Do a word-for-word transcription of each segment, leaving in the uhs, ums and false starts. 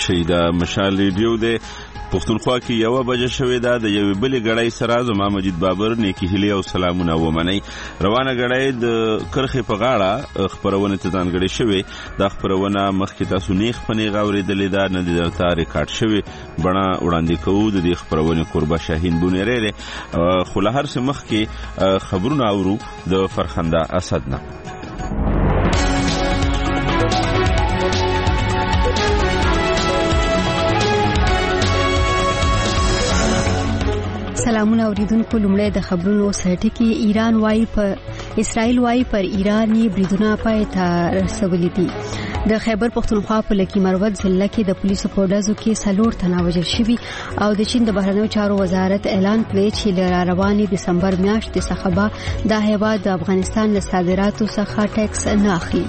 شي. د مشال ریډیو د پښتونخوا کې یو بجه شوې ده. د یوې بلې غړۍ سره زما مجید بابر نیکی هیلې او سلامونه ومنئ. روانه غړۍ د کرخې په غاړه خپرونه ته ځانګړې شوې. دا خپرونه مخکې تاسو نیغ په نیغ اورېدلې ده، نه د درته ریکارډ شوې بڼه وړاندې کوو. د دې خپرونې کوربه شاهین بونیری خو له هر څه مخکې خبرونه اورو د فرخنده اسد نه. سلامونه اوریدونکو. لومړی د خبرونو سرټی کې ایران وايي په اسرائیل وايي پر ایران یې بریدونه پای ته رسولي دي. د خیبر پختونخوا په لکی مروت ضلع کې د پولیسو په ډزو کې څلور تنه وژل شوي او د چین د بهرنیو چارو وزارت اعلان کړی چې له روانې دسمبر میاشتې څخه به دا هیواد د افغانستان له صادراتو څخه ټیکس نه اخلي.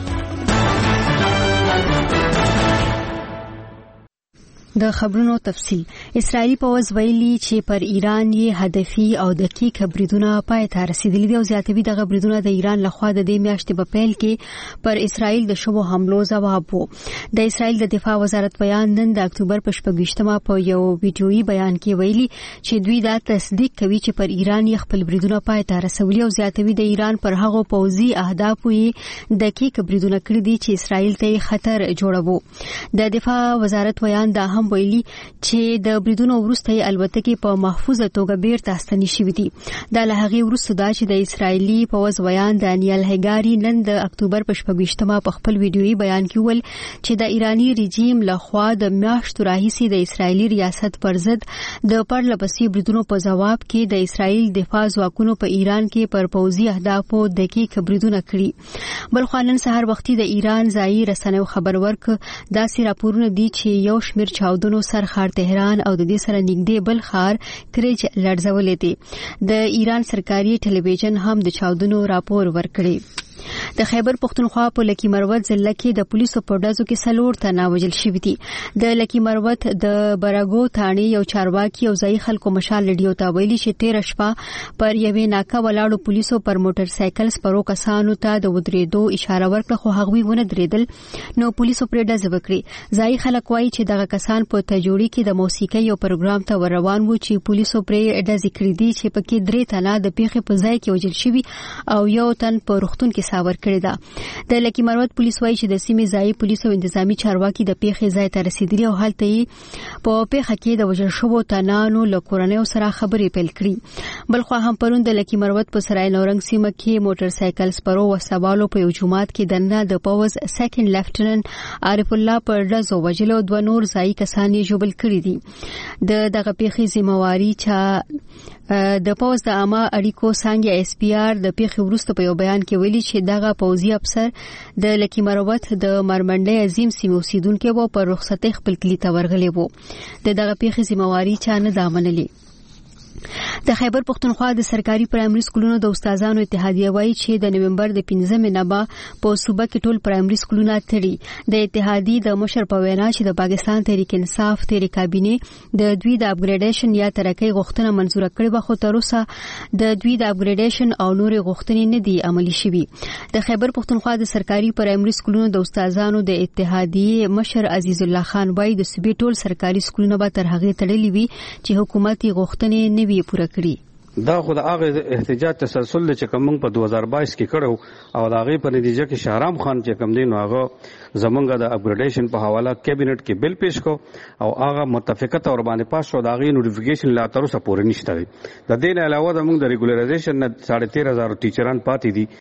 د خبرونو تفصیل. اسرائیلی پوځ ویلي چې پر ایران یې هدفي او دقیق بریدونه پای ته رسیدلي دي او زیاتوي دغه بریدونه د ایران لخوا د دې میاشتې په پیل کې پر اسرائیل د شوو حملو ځواب وو. د اسرائیل د دفاع وزارت بیان نن د اکتوبر په شپږویشتمه په یو ویډیويي بیان کې ویلي چې دوی دا تصدیق کوي چې پر ایران یې خپل بریدونه پای ته رسولي او زیاتوي د ایران پر هغو پوځي اهدافو یې دقیق بریدونه کړي دي چې اسرائیل ته خطر جوړوي. د دفاع وزارت بیان دا هم ویلي چې د بریدونو وروسته البته په محفوظه توګه بیرته ستنې شوې دي. دا له هغې وروسته دا چې د اسرائیلي پوځ بیان دانیل هګاری نن د اکتوبر په شپږویشتمه په خپل ویډیويي بیان کې ویل چې د ایرانی رژیم لخوا د میاشتو راهیسې د اسرائیلي ریاست پر ضد د پرلپسې بریدونو په جواب کې د اسرائیل دفاع ځواکونو په ایران کې پر پوځي اهدافو دقیق بریدونه کړي. بل خو نن سهار وختي د ایران ځایي رسنیو خبر ورک داسې راپورونه دي چې یو شمېر چاودنو سر خار تهران او د دې سره نږدې بل خار کرج لړزولې دي. د ایران سرکاري ټلویزیون هم د چاودنو راپور ورکړي. د خیبر پختونخوا په لکی مروت ضلع کې د پولیسو په ډزو کې څلور تنه وژل شوي دي. د لکی مروت د برګو تاڼي یو چارواکي او ځایي خلکو مشال ریډیو ته ویلي چې تیر شپه پر یوې ناکه ولاړو پولیسو پر موټر سایکل سپرو کسانو ته د ودرېدو اشاره ورکړه خو هغوی ونه درېدل نو پولیسو پرې ډز وکړي. ځایي خلک وایي چې دغه کسان په تجوړي کې د موسیقي یو پروګرام ته ور روان وو چې پولیسو پرې ډز کړی دي چې پکې درې تنه د پیښې په ځای کې وژل شوي او یو تن په روغتون کې ساور کړی ده. د لکی مروت پولیس وایي چې د سیمې ځایي پولیس او انتظامی چارواکي د پیښې ځای ته رسیدلي او هلته یې په پیښه کې د وژل شوو تنانو له کورنیو سره خبرې پیل کړي. بل خو هم پرون د لکی مروت په سرای نورنګ سیمه کې موټر سایکل سپرو وسوالو په یو جماعت کې دنه د پوز سیکنډ لیفټننټ عارف الله پر ډزو وژلو دوه نور ځایي کسان یې ژوبل کړي دي. د دغه پیښې ذمہواری چا د پوز د عامه اړیکو څنګه اس پی آر د پیښې وروسته په یو بیان کې ویلي چې دغه پوځي افسر د لکی مروت د مرمنډي عظیم سیمې اوسیدونکو وو پر رخصتۍ خپل کلی ته ورغلی وو. د دغه پیښې ذمہواری چا نه دا منلې. د خیبر پختونخوا د سرکاري پرایمري سکولونو د استادانو اتحادیه وایي چې د نومبر د پنځمې نه به په صوبه کې ټول پرایمري سکولونه تړي. د اتحادیې د مشر په وینا چې د پاکستان تحریک انصاف تیری کابینه د دوی د اپګریډیشن یا ترقۍ غوښتنه منزور کړې و خو تر اوسه د دوی د اپګریډیشن او نورې غوښتنې نه دي عملي شوي. د خیبر پختونخوا د سرکاري پرایمري سکولونو د استادانو د اتحادیې مشر عزیز الله خان وایي د صوبې ټول سرکاري سکولونه به تر هغه تړلي وي چې حکومت یې غوښتنې نه وي پوره کړي. دا خو د هغه احتجاج تسلسل چې کوم په دوه هزار بایس کې کړو او د هغه په نتیجه کې شهرام خان چې کوم دین هغه زمونږ د اپګریډیشن په حواله کابینټ کې بل پیش کو او هغه متفقه تور باندې پاس شو. د هغه نوټیفیکیشن لا تر اوسه پورې نشته. د دې علاوه زمونږ د ریګولرایزیشن نه ساڑھے تیرہ ہزار ټیچران پاتې دي.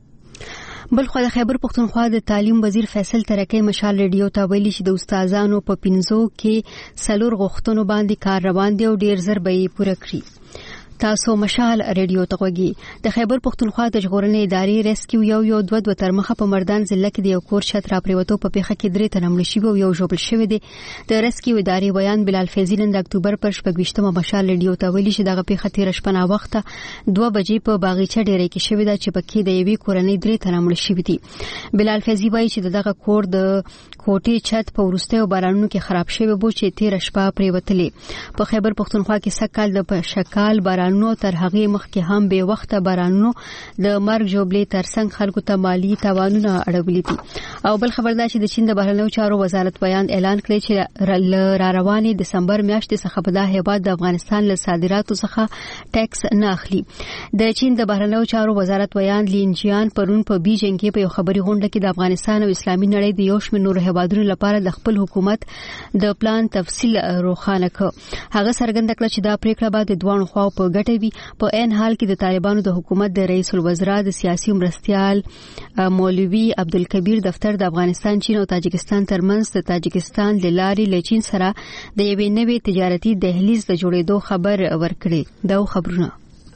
بل خو د خیبر پختونخوا د تعلیم وزیر فیصل ترکی مشال ریډیو ته ویلي چې د استادانو په پنځو کې څلور غوښتنو باندې کار روان دی او ډیر زر به یې پوره کړي. تاسو مشال ریډیو ته غوږی. د خیبر پختونخوا د ژغورنې ادارې ریسکیو یو یو دوه دوه تر مخه په مردان ضلع کې د یو کور شت را پریوتو په پیښه کې درې تنه مړه شوي او یو ژوبل شوی دی. د ریسکیو ادارې بیان بلال فیضی نن د اکتوبر پر شپږویشتمه مشال ریډیو ته ویلي چې دغه پیښه تیر شپه نا وخته دوه بجې په باغچه ډیرې کې شوې ده چې پکې د یوې کورنۍ درې تنه مړه شوي دي. بلال فیضی وایي چې دغه کور د کوټې چت په وروستیو بارانونو کې خراب شوی بو چې تیر شپه پریوتلې. په خیبر پختونخوا کې سکهال د شکال باران بارانونو تر هغه مخکې هم به وخت بارانونو د مرګ جوړلې ترڅنګ خلکو ته مالی تاوانونه اړولې دي. او بل خبردار چې د چین د بهرنیو چارو وزارت بیان اعلان کړی چې را روانې دسمبر میاشتې څخه په دا هیواد د افغانستان له صادراتو څخه ټیکس نه اخلي. د چین د بهرنیو چارو وزارت بیان لینجیان پرون په بیجینګ کې په یو خبري غونډه کې د افغانستان او اسلامي نړۍ د یو شمېر نورو هیوادونو لپاره د خپل حکومت د پلان تفصیل روښانه کړ. هغه څرګنده کړه چې دا پریکړه به د دوه خواو په ګټه وي. په عین حال کې د طالبانو د حکومت د رئیس الوزرا د سیاسي مرستيال مولوي عبدالکبیر دفتر د افغانستان چین او تاجکستان ترمنځ د تاجکستان د لارې له چین سره د یوې نوې تجارتي دهلیز د جوړېدو خبر ورکړي. دا خبرونه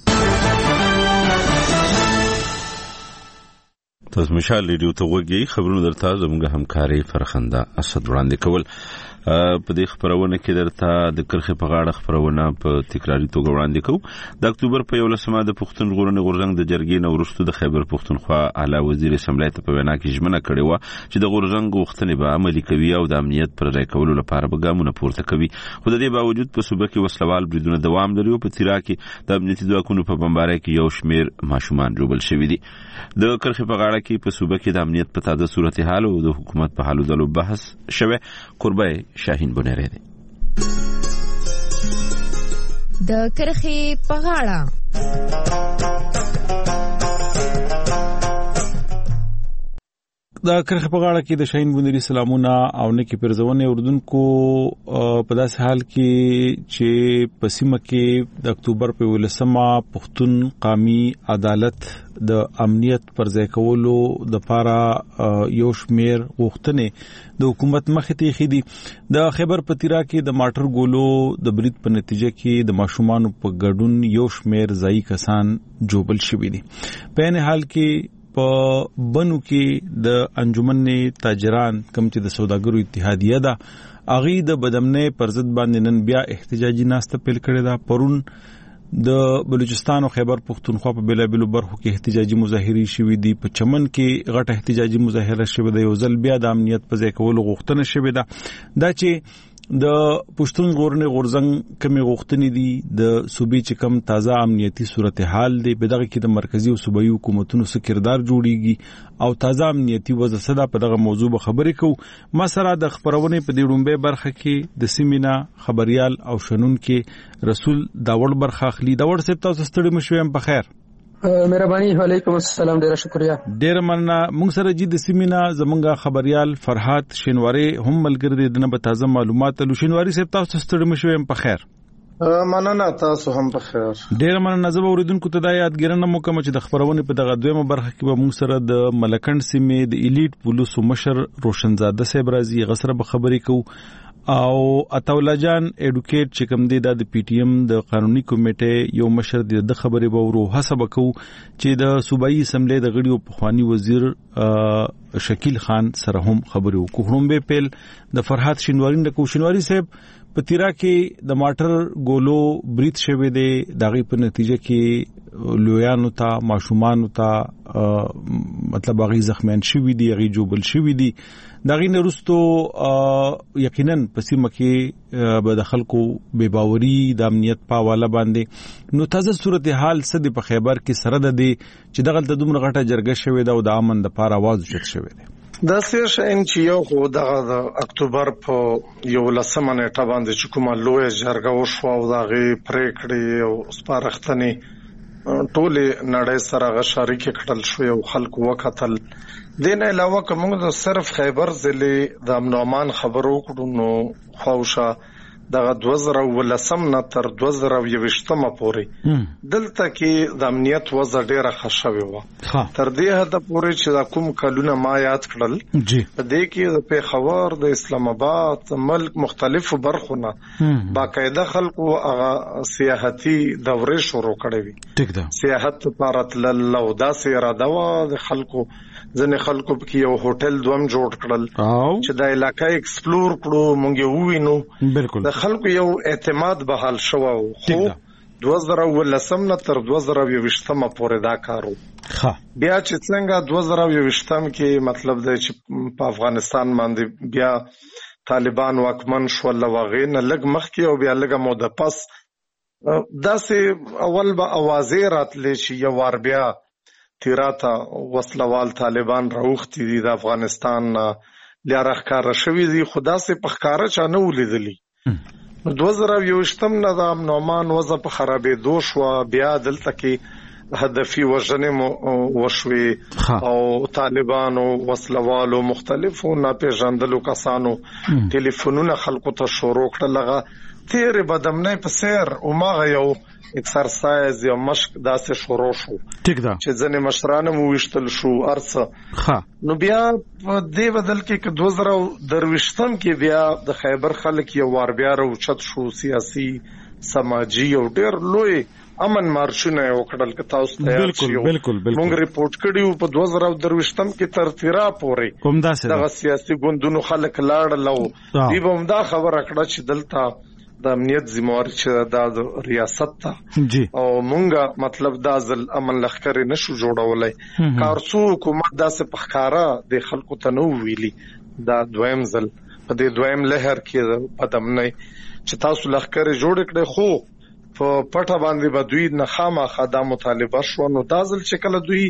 تاسو مشال ریډیو ته وګورئ. خبرونه درته زموږ همکاري فرخنده اسد وړاندې کول. په دې خبرونه کې درته د کرخه په غاړه خبرونه په تکراری توګه وړاندې کوو. د اکتوبر په یولسمه د پښتون غورنې غورزنګ د جرګې نو ورستو د خیبر پښتونخوا اعلی وزیر اسمبلی ته په وینا کې ژمنه کړې و چې د غورزنګ غوښتنې به عملي کوي او د امنیت پر ځای کولو لپاره به ګامونه پورته کوي. خو د دې باوجود په صوبه کې وسلوال بریدونه دوام لري او په تیرا کې د امنیتي ځواکونو په بمبارۍ کې یو شمېر ماشومان ژوبل شوي دي. د کرخه په غاړه کې په صوبه کې د امنیت په تازه صورتحال او د حکومت په حالو ځلو بحث شوه. قربای شاهین بنيره دي د کرخه په غاړه. د کرخه په غاړه کې د شاهین بنيري سلامونه او نکی پرځونه اردوونکو په داس حال کې چې په سیمه کې د اکتوبر په ولسمه پښتون قومي عدالت د امنیت پر ځای کولو د پاره یو شمیر غوښتنې د حکومت مخې ته خېدي. د خیبر پتیرا کې د ماټر ګولو د برید په نتیجه کې د ماشومان په ګډون یو شمیر ځای کسان جوبل شوي دي. په نه حال کې په بنو کې د انجمن تاجران کم چې د سوداګرو اتحادیه ده اغي د بدمنه پر ضد باندې نن بیا احتجاجي ناسته پیل کړې ده. پرون د بلوچستان او خیبر پختونخوا په بیلابلو برخو کې احتجاجي مظاهرې شوې دي. په چمن کې غټه احتجاجي مظاهره شوې ده. یو ځل بیا د امنیت په ځای کولو غوښتنه شوې ده. دا چې د پښتون غورنې غورزنګ کمی غوښتنې دي د صوبې چې کم تازه امنیتي صورتحال دی په دغه کې د مرکزی او صوبایي حکومتونو سره کردار جوړیږي او تازه امنیتي وضع صدا په دغه موضوع به خبرې کوو. ما سره د خبرونه په دې ډومبه برخه کې د سیمینا خبريال او شنن کې رسول داوړ برخه اخلي. داوړ صاحب تاسو ستړي مشوم په خیر. مهرباني. وعلیکم السلام. ډیره شکریا. ډیره مننه. موږ سره جدي سیمینا زمونږه خبريال فرحات شینواری هم ملګری دي د تازه معلومات لو. شینواری صاحب تاسو ستړي مشوم په خیر. مننه. تاسو هم په خیر. ډیره مننه. زه به اوریدونکو ته د یادګرنه مو کوم چې د خبرونه په دغه دویمه برخه کې به موږ سره د ملکند سیمې د الیټ پولیسو مشر روشنزاده صاحب راځي. غسر به خبرې کوو او عطاولا جان اډوکیټ چې کوم دی د پی ټی ایم د قانوني کمیټې یو مشر دی د خبرې به ورو حساب کو چې د صوبایي اسمبلی د غړیو پخوانی وزیر شکیل خان سره هم خبرې وکړم. به پیل د فرحات شینواری د کو شینواری صاحب په تیرا کې د ماټر ګولو بریټ شوه دی. دغه په نتیجه کې لویانو ته ماشومان ته مطلب هغه زخمیان شوي دي هغه جوبل شوي دي. دغه نرستو یقینا په سیمه کې به د خلکو بے باوري د امنیت په حواله باندې نو تازه صورتحال سد په خیبر کې سره ده دي چې دغه د دومره غټه جرګه شوه ده او د امن د پاره आवाज وچت شوه ده. دا سیر شین چې یو خو د اکتوبر په یو لسمه نیټه باندې چې کومه لوی جرګه وشو او دغه پریکړې او سپارښتنې ټول نړۍ سره غشاري کې کړل شو او خلکو وکتل. دین علاوه کوم د صرف خیبر ضلع د امن امان خبرو کړو نو خوښه دغه دوه زره ولسم نه تر دوه زره یوشتمه پورې دلته کې د امنیت وضع ډیره ښه شوې وه. تر دې حده پورې چې دا کوم کلونه ما یاد کړل په دې کې د پیښور د اسلام آباد ملک مختلفو برخو نه باقاعده خلکو هغه سیاحتي دورې شروع کړې وي. سیاحت لپاره تلل او داسې اراده وه د خلکو. ځنې خلکو کې یو هوټل دوم جوړ کړل چې د علاقې ایکسپلور کړو مونږ یې ووینو. بالکل د خلکو یو اعتماد به حال شو. خو دوه زره ولسم نه تر دوه زره یوشتمه پورې دا کارو. بیا چې څنګه دوه زره یوشتم کې مطلب دی چې په افغانستان باندې بیا طالبان واکمن شو لوغې نه لګ مخ کې او بیا لګ مو د پس داسې اول به اوازې راتلې چې یو وار بیا تیراته وسلوال طالبان راوختي دي د افغانستان لیا راښکاره شوي دي، خو داسې په ښکاره چا نه ولیدلي. دوه زره یوویشتم نه د امن و امان وضع په خرابېدو شوه، بیا دلته کې هدفي وژنې مو وشوې او طالبانو وسلوالو مختلفو ناپېژندلو کسانو ټلیفونونه خلکو ته شروع کړل. هغه تېرې بدمنۍ په سیر هماغه یو اکسرسایز یا مشق داسې شروع شو چې ځینې مشران مو ویشتل شو ارڅه. نو بیا په دې بدل کې که دوه زره درویشتم کې بیا د خیبر خلک یو وار بیا راوچت شو، سیاسي سماجي او ډېر لوی امن مارشونه یې وکړل. که تاسو تیار شئ مونږ ریپورټ کړي په دوه زره درویشتم کې تر تیرا پورې دغه سیاسي ګوندونو خلک لاړل او دوی به همدا خبره کړه چې دلته د امنیت ذمہوار چې د ریاست ته او مونږه مطلب دا ځل امن لښکرې نشو جوړولای. کارڅو حکومت داسې په ښکاره د خلکو ته نه ویلي. دا دویم ځل په دې دویم لهر کې بدمنۍ چې تاسو لښکرې جوړ کړئ، خو په پټه باندې به دوی نه خامخا دا مطالبه شو. نو دا ځل چې کله دوی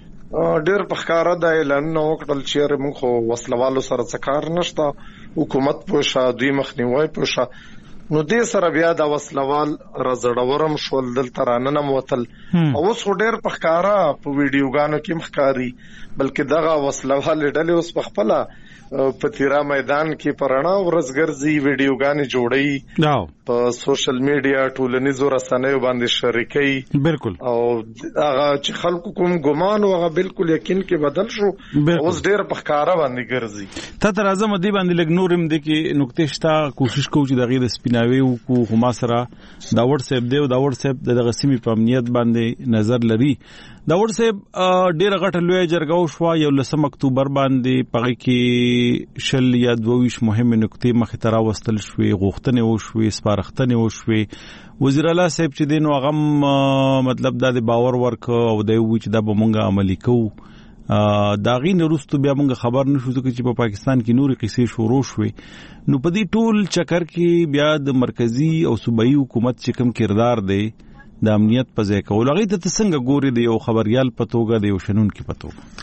ډېر په ښکاره دا اعلانونه وکړل چې موږ خو وسلوالو سره څه کار نشته، حکومت پوه شه، دوی مخنیوی پوه شه، نو دې سره بیا دا وسلوال رازړورم شول، دلته راننوتل. او اوس خو ډېر په ښکاره په ویډیوګانو کې مخکاري، بلکې دغه وسلوال ډلې اوس په خپله په تیرا میدان کې په رڼا ورځ ګرځي، ویډیوګانې جوړوي، په سوشل میډیا ټولنیزو رسنیو باندې شریکي. بالکل. او هغه چې خلکو کوم ګمان او هغه بالکل یقین کې بدل شو، اوس ډېر په ښکاره باندې ګرځي. ته تر اعظم دی باندې لګ نورم دی کې نقطې شته، کوشش کوو چې دغه د سپیناوي او کو هم سره دا واتس اپ دی او دا واتس اپ د غسیمي په امنیت باندې نظر لري. دا واتس اپ ډېر غټه لوی جرګه شو یو لسم اکتوبر باندې، پغې کې شل یا دوه مهمه نقطې مخې ته راوستل شوې، غوښتنې وشوې، سپارښتنې وشوې. وزیر اعلی صاحب چې دی نو هغه مطلب دا د باور ورک او د وی چې دا به مونږه عملي کوو. دا غي نرستو بیا مونږ خبر نشو ځکه چې په پاکستان کې نوري قصې شروع شوې. نو په دې ټول چکر کې بیا د مرکزی او صوبایي حکومت چې کوم کردار دی د امنیت په ځای کول، هغه ته څنګه ګوري د یو خبريال په توګه، د یو شنونکي په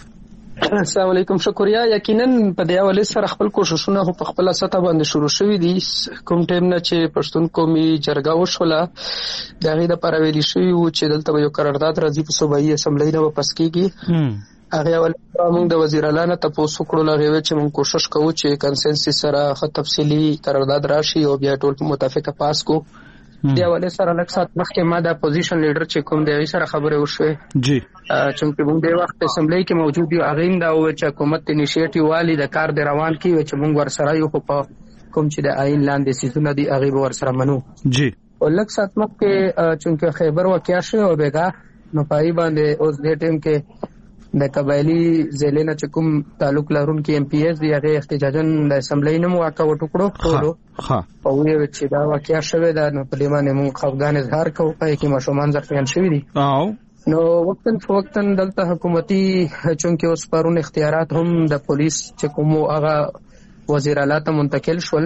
توګه؟ السلام علیکم. شکریا. یقینا په دې حواله سره خپل کوششونه په خپل سطح باندې شروع شوي دي. کوم ټیم نه چې پښتون قومي جرګه وشوله دا غي د پر ویلي شوی و چې دلته یو قرارداد راځي په صوبایي اسمبلی نه واپس کیږي. هغه ول موږ د وزیر اعلی نه تاسو کړو لغوي چې موږ کوشش کوو چې کنسنسس سره خو تفصیلی قرارداد راشي او بیا ټول متفقه پاس کو. دی ول سره لک سات مخکې ما د اپوزیشن لیډر چې کوم دی سره خبره وشوه جی چې موږ د وخت اسمبلی کې موجود یو اغین دا و چې حکومت انیشیټیو والی د کار د روان کی چې موږ ور سره یو په کوم چې د آئین لاندې سيزونه دی هغه ور سره منو جی. او لک سات مخکې چې خیبر واقع شو او بیگا نو پای باندې اوس د ټیم کې د قبایلی ضلع نه چې کوم تعلق لرونکي ایم پی ایس دی هغه احتجاجن د اسمبلی نه موقع وټکړو ټولو ها او وی چې دا واقعیا شوه دا نو په لیمانه مون خفغان اظهار کوو پای کې مشومان ځخیان شوی دي او نو وختن فوقتن دلته حکومتي چونکه اوس پرون اختیارات هم د پولیس چې کوم هغه وزیر اعلی ته منتقل شول.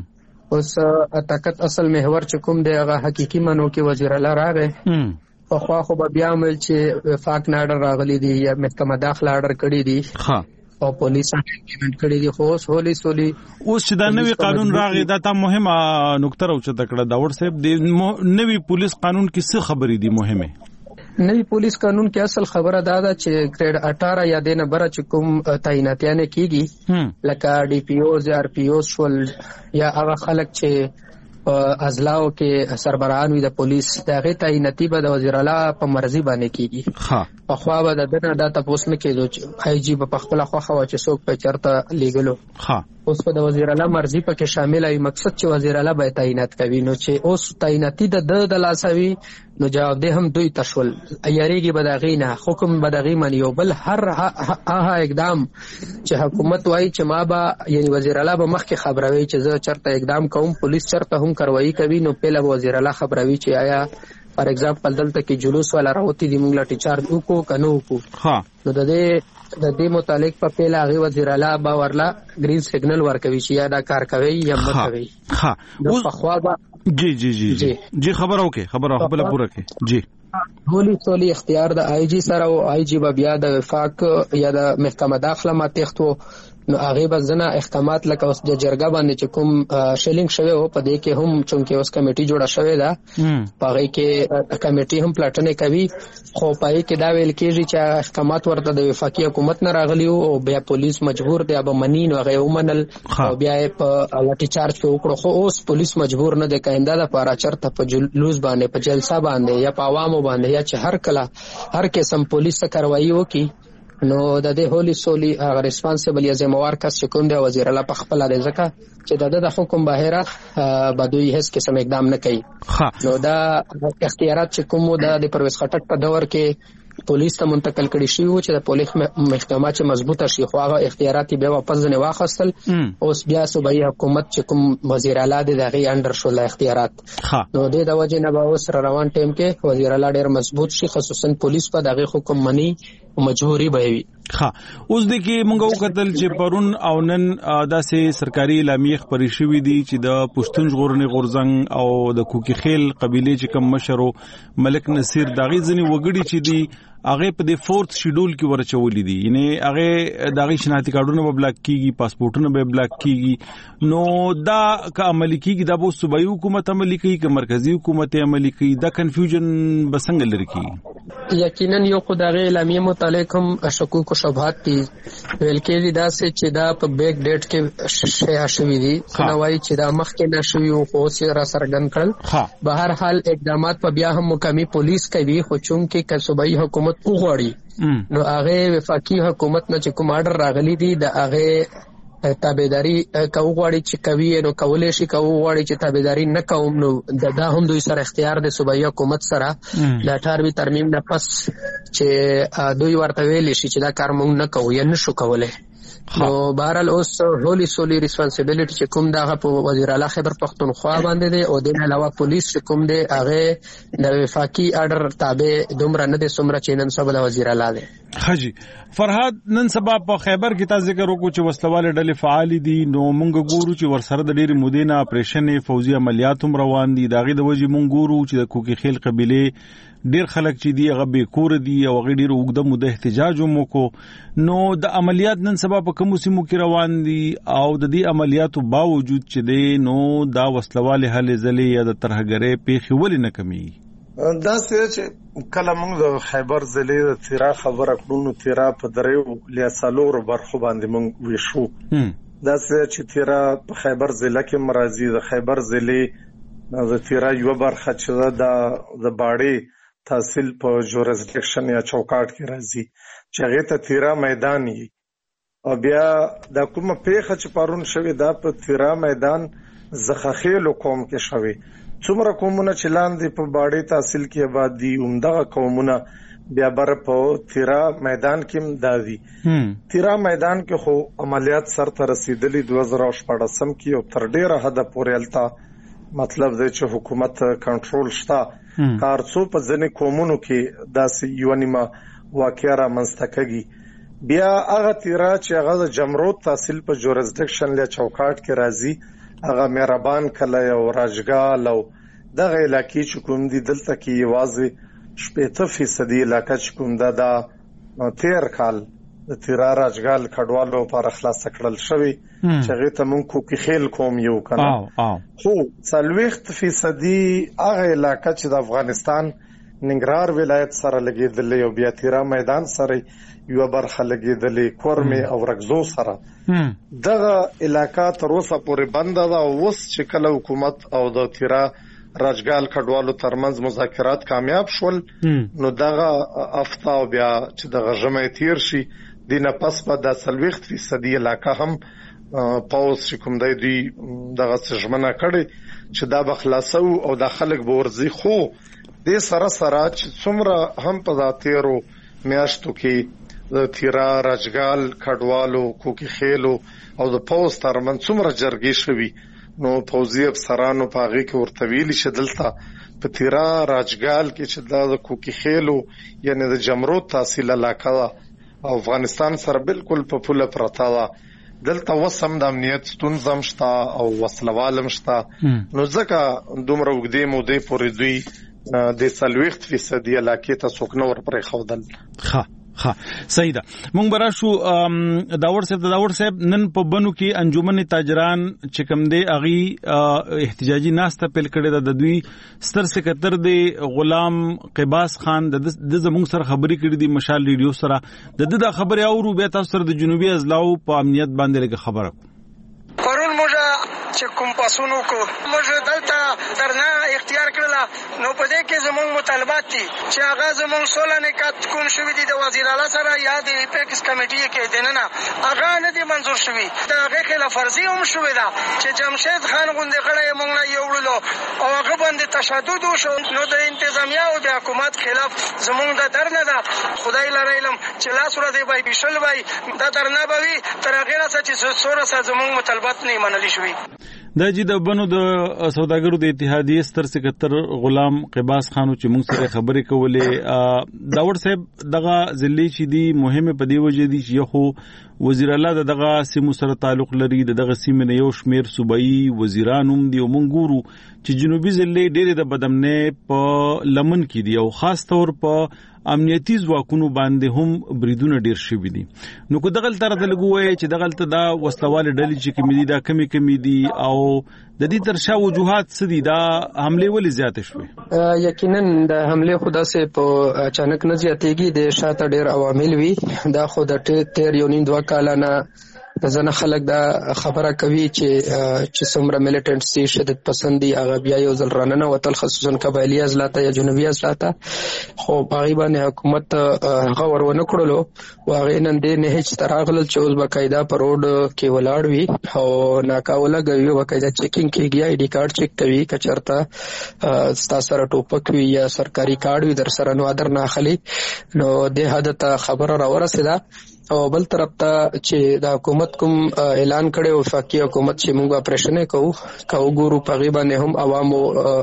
اوس طاقت اصل محور چې کوم دی هغه حقيقي منو کې وزیر اعلی راغی په خوا خو بیا مل چې وفاق ناډر راغلي دي یا محکمه داخله آرډر کړی دي ها او پولیس امپلیمنٹ کړی دي. خو اوس هولي سولي اوس چې دا نوی قانون راغی دا ته مهمه نقطه راوچته کړه دا ور صاحب د نوی پولیس قانون کې څه خبرې دي مهمه؟ نوی پولیس قانون کې اصل خبره دا ده چې گریډ اٹھارہ یا دینه بره چې کوم تعیناتیانه کیږي لکه ډي پی او آر پی او شول یا هغه خلک چې ازلاو کې سربراهان وي د پولیس دغه تعیناتی به د وزیر اعلی په مرضی باندې کیږي. ها په خوا به د دنه د تاسو نه کېدو چې آی جی په خپل خوا خوا چې څوک په چرته لیګلو. ها اوس په د وزیر اعلی مرضی پکې شامل وي، مقصد چې وزیر اعلی به تعینات کوي. نو چې اوس تعیناتی د د لاسوي نو جواب ده هم دوی تشول ایاریږي بداغینه حکم بداغی من یو بل هر هغه اقدام چې حکومت وایي چې ما به یعنی وزیر اعلی به مخکې خبروي چې زه چرته اقدام کوم، پولیس چرته هم کاروایی کوي، نو پهله وزیر اعلی خبروي چې آیا فار ایگزامپل دلته کې جلوس ولا راوتی دی موږ لاټی چارج وکړو کنو وکړو. ها نو د دې د دې متعلق په پهله هغه وزیر اعلی باورلا گرین سیګنل ورکوي چې یا دا کار کوي یا مت کوي. ها اوس په خوا جی جی جی جی جی خبر اوکے خبر خپل پوره کې جی هولي سولي اختیار د آی جی سره او آی جی بیا د وفاق یا د محکمه داخله ما تختو نو هغه بزنه احکامات لکه اوس د جرګه باندې چې کوم شیلینګ شوی او په دې کې هم چونکه اوس کمیټي جوړه شوې ده په هغه کې کمیټي هم پلاټنه کوي خو پای کې دا ویل کېږي چې احکامات ورته د وفاقي حکومت نه راغلي او بیا پولیس مجبور دی به منین او هغه ومنل او بیا په لاټي چارج کې وکړو خو اوس پولیس مجبور نه دی کاینده د پاره چرته په جلوس باندې په جلسه باندې یا په عوامو باندې یا چې هر کله هر قسم پولیس کاروایی وکي نو د دې هولي سولي هغه ریسپانسیبل یا ذمہوار کس چې کوم دی وزیر اعلی په خپل د ځکه چې د حکم بهره بدوی هیڅ قسم اقدام نه کوي نو دا اختیارات چې کوم د پرویز خټک په دور کې پولیس ته منتقل کړي شي او چې د پولیس محکمه چې مضبوطه شي خو هغه اختیارات به واپس نه واخستل اوس بیا صوبایي حکومت چې کوم وزیر اعلی د هغه انډر شول اختیارات نو د د وجه نه به اوس روان ټیم کې وزیر اعلی ډېر مضبوط شي خصوصا پولیس په دغه حکم منی مجبوري به وي ها اوس د کې مونږ وکتل چې پرون او نن داسې سرکاري اعلامیه خبرې شوې دي چې د پښتون ژغورنې غورزنګ او د کوکی خیل قبيله چې کوم مشرو ملک نصیر داغي ځنی وګړي چې دي هغه په د فورث شیډول کې ورچولې دي یعنی هغه داغي شناختی کارتونه به بلاک کیږي پاسپورتونه به بلاک کیږي نو دا که عملی کیږي دا به صوبایي حکومت عملی کوي که مرکزی حکومت عملی کوي دا کنفیوژن بسنګ لري کی یقینا یو خدای اعلامیه متعلق هم شکوک او شبهات دي ویل کېږي دا چې دا په بیک ډیټ کې شیا شوې دي نوای چې دا مخکې نشوي او خو سره سرګن کړل به هر حال اقدامات په بیا هم مقامی پولیس کوي خو چونکې که صوبایي حکومت وغواړي نو هغه وفاقي حکومت نه چې کوم آرډر راغلي دي د هغه تابعداري کوغواړي چې کوي نو کولای شي کوغواړي چې تابعداري نه کوم نو دا هم دوی سره اختیار د صوبایي حکومت سره د اټاروي ترمیم نه پس چې دوی ورته ویل شي چې دا کار مونږ نه کوو یا نشو کولای نو بهرحال اوس هولي سولي ریسپانسیبিলিټي چې کوم دغه په وزیر اعلی خیبر پختونخوا باندې دی او د علاوه پولیس چې کوم دی هغه د وفاقي آرډر تابع دومره نه دي څومره چې نن سبا د وزیر اعلی دی حاجی فرهاد نن سبا په خیبر کې تاسو ذکر وکړو چې وسلواله ډلې فعال دي نو مونږ ګورو چې ورسره د ډېری مودې نه اپریشن فوزي عملیات هم روان دي داغه د وجې مونږ ګورو چې د کوکی خیل قبيله ډېر خلک چې دی هغه به کور دي او هغه ډېر وګړه مده احتجاج هم وکړو نو د عملیات نن سبا په کوم سیمو کې روان دي او د دې عملیاتو باوجود چې دی نو دا وسلواله هلې ځلې یا د ترهګرې پیښې ولې نه کمی دا چې کله موږ د خیبر ضلع د تیرا خبره کړو نو تیرا په دریو لیاسالور برخو باندې موږ ویشو دا چې تیرا په خیبر ضلع کې مرাজি د خیبر ضلع د تیرا یو برخه چې د د باړې تحصیل په جورسډکشن یا چوکاټ کې راځي چې هغه ته تیرا میدان یې او بیا د کومه پیښه چې پرون شوې دا په تیرا میدان زخخیل قوم کې شوې څومره قومونه چې لاندې په باړې تحصیل کې آبادی عمدغه قومونه بیا بر په تیرا میدان کې دادي تیرا میدان کې خو عملیات سر ته رسیدلې دوه زره شپږم کې او تر ډیره حد پورې الته مطلب دی چې حکومت کنټرول شته کارڅو په ځنې قومونو کې داسې یو نیمه واقعا را منځته بیا هغه تیرا چې هغه د جمرود تحصیل په جورسډکشن له چوکاټ کې راځي هغه مهربان کله او راجګال او دغه علاقې چې کوم دي دلته کې واځي شپږ فیصد علاقې چې کوم دا د تیر کال د تیرا راجګال کډوالو پر خلاص کړل شوی چې هغه ته مونږ کوکی خیل کوم یو کنه خو څلويخت فیصد هغه علاقې چې د افغانستان ننګرهار ولایت سره لګیدلې او بیا تیرا میدان سره یو برخه لګیدلې کورمه او رغزو سره دغه علاقې تر اوسه پورې بند ده او اوس چې کله حکومت او د تیرا راجګال کډوالو ترمنځ مذاکرات کامیاب شول نو دغه افتا او بیا چې دغه جمعې تیر شي دینه پس په د څلويخت فیصد علاقې هم پاوس کوم دی دوی دغه څرمنه کړي چې دا بخلاصو او د خلک بورزي خو د سره سره چې څومره هم په ذاتیرو میاشتو کې د تیرا راجګال کډوالو کوکی خیلو او د پاوس ترمن څومره جرګې شوي نو فوزي افسرانو په هغه کې ورته ویلي چې دلته په تیرا راجګال کې چې د کوکی خیلو یعنی د جمرود تحصیل علاقه او افغانستان سره بالکل په پوله پرتا ده دلته وسم د امنیت ستونزم شته او وسلوالم شته نو ځکه دومره وګدې مودې پورې دوی د سلويخت فیصدي علاقې ته څوک نور پرې خودل. ها ها صحیح ده. مونږ برا شو داور صاحب داور صاحب نن په بنو کې انجمن تاجران چې کوم دی اغي احتجاجي ناسته پیل کړی د دوی ستر سکرټر دی غلام قباس خان د زموږ سره خبري کړې دي مشال ریډیو سره د د خبري اورو به تاسو سره د جنوبي ازلاو په امنیت باندې لګه خبره پرون موږ چې کوم پاسونو کو موږ دلته درنا اختیار کړل نو په دې کې زموږ مطالبات دي چې هغه زموږ سوله نکات کوم شوی دي د وزیر اعلی سره یا د ایپکس کمیټې کې دننه هغه نه دي منزور شوی دا هغه خلاف ورزي هم شوی دا چې جمشید خان غوندې غړی موږ نه یوړلو او هغه باندې تشدد وشو نو د انتظامیه او د حکومت خلاف زموږ د درنه ده خدای لره علم چې لاس ورته وای بشل وای دا درنه بوي تر هغه راځي چې سوره سره زموږ مطالبات نه منلي شوی. دا چې د بنو د سوداګرو د اتحادیې ستر سکرټر غلام قباس خانو چې موږ سره خبرې کولې داور صاحب دغه ځلې چې دی مهمه په دی وجه دي چې خو وزیر اعلی دغه سیمو سره تعلق لري دغه سیمه نه یو شمیر صوبایي وزیران هم دي او موږ ګورو چې جنوبي ځلې ډېر د بدمنه په لمن کې دي او خاص طور په امنیتي ځواکونو باندې هم بریدونه ډیر شوي دي. نو کو دغه تر د لګوي چې دغه ته دا وسلواله ډلې چې کمی دي دا کمی کمی دي او د دې تر شا وجوهات څه دي دا حمله ولې زیات شوي؟ یقینا د حمله خدا سه په اچانک نه زیاتېږي د شاته ډیر عوامل وي دا خو د تیر یو نیم دوه کال نه د ځنه خلک دا خبره کوي چې چې څومره میلیټنټ سي شدت پسندي هغه بیا یو ځل رانه وتل خصوصا قبایلی ازلاته یا جنوبي ازلاته خو هغه باندې حکومت هغه ورونه کړلو واغې نن دې نه هیڅ تراغل چې اوس بقاعده پر روډ کې ولاړ وي او ناکاوله غوي بقاعده چیکینګ کیږي آی ډی کارت چیک کوي کچرته ستاسو سره ټوپک وي یا سرکاري کارت وي در سره نو ادر نه اخلي نو د حد ته خبره راورسېده او بل طرف ته چې د حکومت کوم اعلان کړي او وفاقي حکومت چې موږ اپریشن کوو کاو ګورو په غیبه نه هم عوامو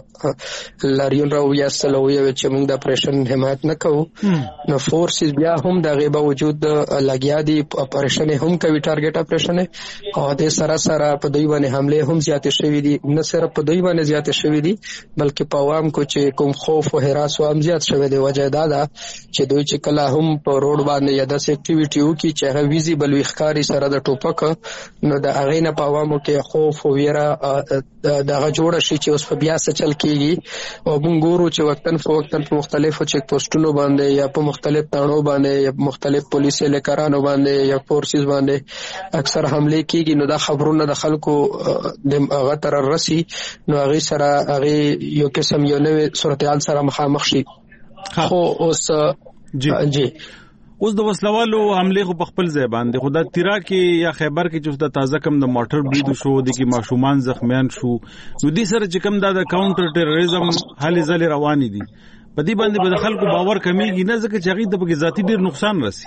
لاریون راو یا سلوي چې موږ د اپریشن حمایت نه کوو نو فورسز بیا هم د غیبه وجود لګیا دي اپریشن هم کوي ټارګټ اپریشن او د سره سره په دوی باندې حمله هم زیات شوې دي نه صرف په دوی باندې زیات شوې دي بلکې په عوام کو چې کوم خوف او هراس هم زیات شوې دي وجه دا ده چې دوی چې کله هم په روډ باندې یا د اکټیویټي کی چې هغه ویزیبل وښکاری سره د ټوپک نو د هغه نه په عوامو کې خوف او ویره دغه جوړ شي چې اوس په بیا څه چل کیږي او موږ ګورو چې وختن په وختن په مختلفو چیک پوسټونو باندې یا په مختلف تاڼو باندې یا مختلف پولیس لیکرانو باندې یا فورسز باندې اکثر حمله کیږي نو دا خبرونه د خلکو د هغه تر رسی نو هغه سره هغه یو قسم یو نوې صورتحال سره مخامخ شي. خو اوس جی جی اوس د وسلوالو حمله خو په خپل ځای باندې خو د تیرا کې یا خیبر کې چې د تازه کم د موټر برید شو د کې ماشومان زخمیان شو نو دې سره چې کم د کاونټر ټیرریزم حالې ځلې روانې دي په دې باندې به خلکو باور کمیږي نه ځکه چې هغه د بګی ذاتی ډیر نقصان رسي.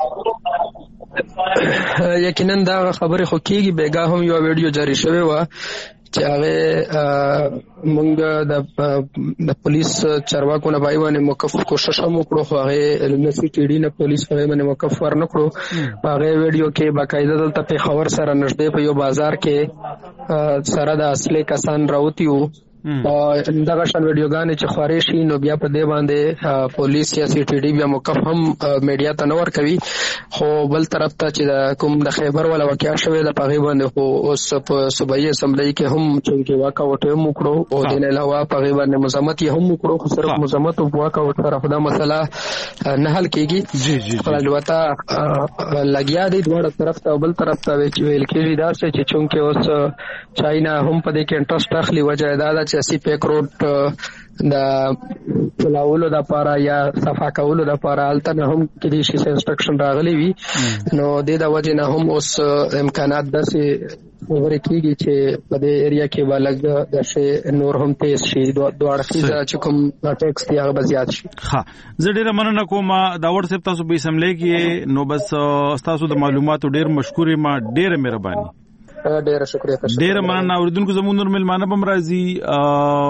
یقینا دا خبره خو کېږي بیګا هم یو ویډیو جاری شوی و چې هغه موږ د د پولیس چارواکو نه بای باندې موقف کوشش هم وکړو خو هغه نسی ټي ډي نه پولیس په باندې موقف ورنکړو هغه ویډیو کې باقاعده دلته په خبر سره نږدې په یو بازار کې سره د اصلي کسان راوتی وو دغه شان ویډیوګانې چې خوري شي نو بیا په دې باندې پولیس یا سی ټي ډي بیا موقف هم میډیا ته نور کوي خو بل طرف ته چې کوم د خیبر ولا واقعیا شوی د پغې باندې خو اوس په صوبایي اسمبلی کې هم چې واقع وټه هم وکړو او د نه علاوه پغې باندې مزمت یې هم وکړو خو صرف مزمت او واقع وټه سره خدا مسله نه حل کیږي. جی جی البته لګیا دي دواړه طرف ته بل طرف ته ویل کېږي دا چې چونکه اوس چاینا هم په دې کې انټرست اخلي وجه دا چې سی پیک روډ د چلاولو د پاره یا صفا کولو د پاره الته نه هم کې دي شي انسترکشن راغلي وي نو د دې وجه نه هم اوس امکانات داسې وګورئ کېږي چې په دې ایریا کې ولګ د شي نور هم تیز شي دوه اړخیزه چې کوم ټیکس دی هغه زیات شي. ها زه ډیره مننه کوم دا ورسې تاسو به سملې کې نو بس تاسو د معلوماتو ډیر مشکور ما ډیره مهرباني ډیره شکریہ ډیره مننه اوریدونکو زموږ نور ملمانه بم راځي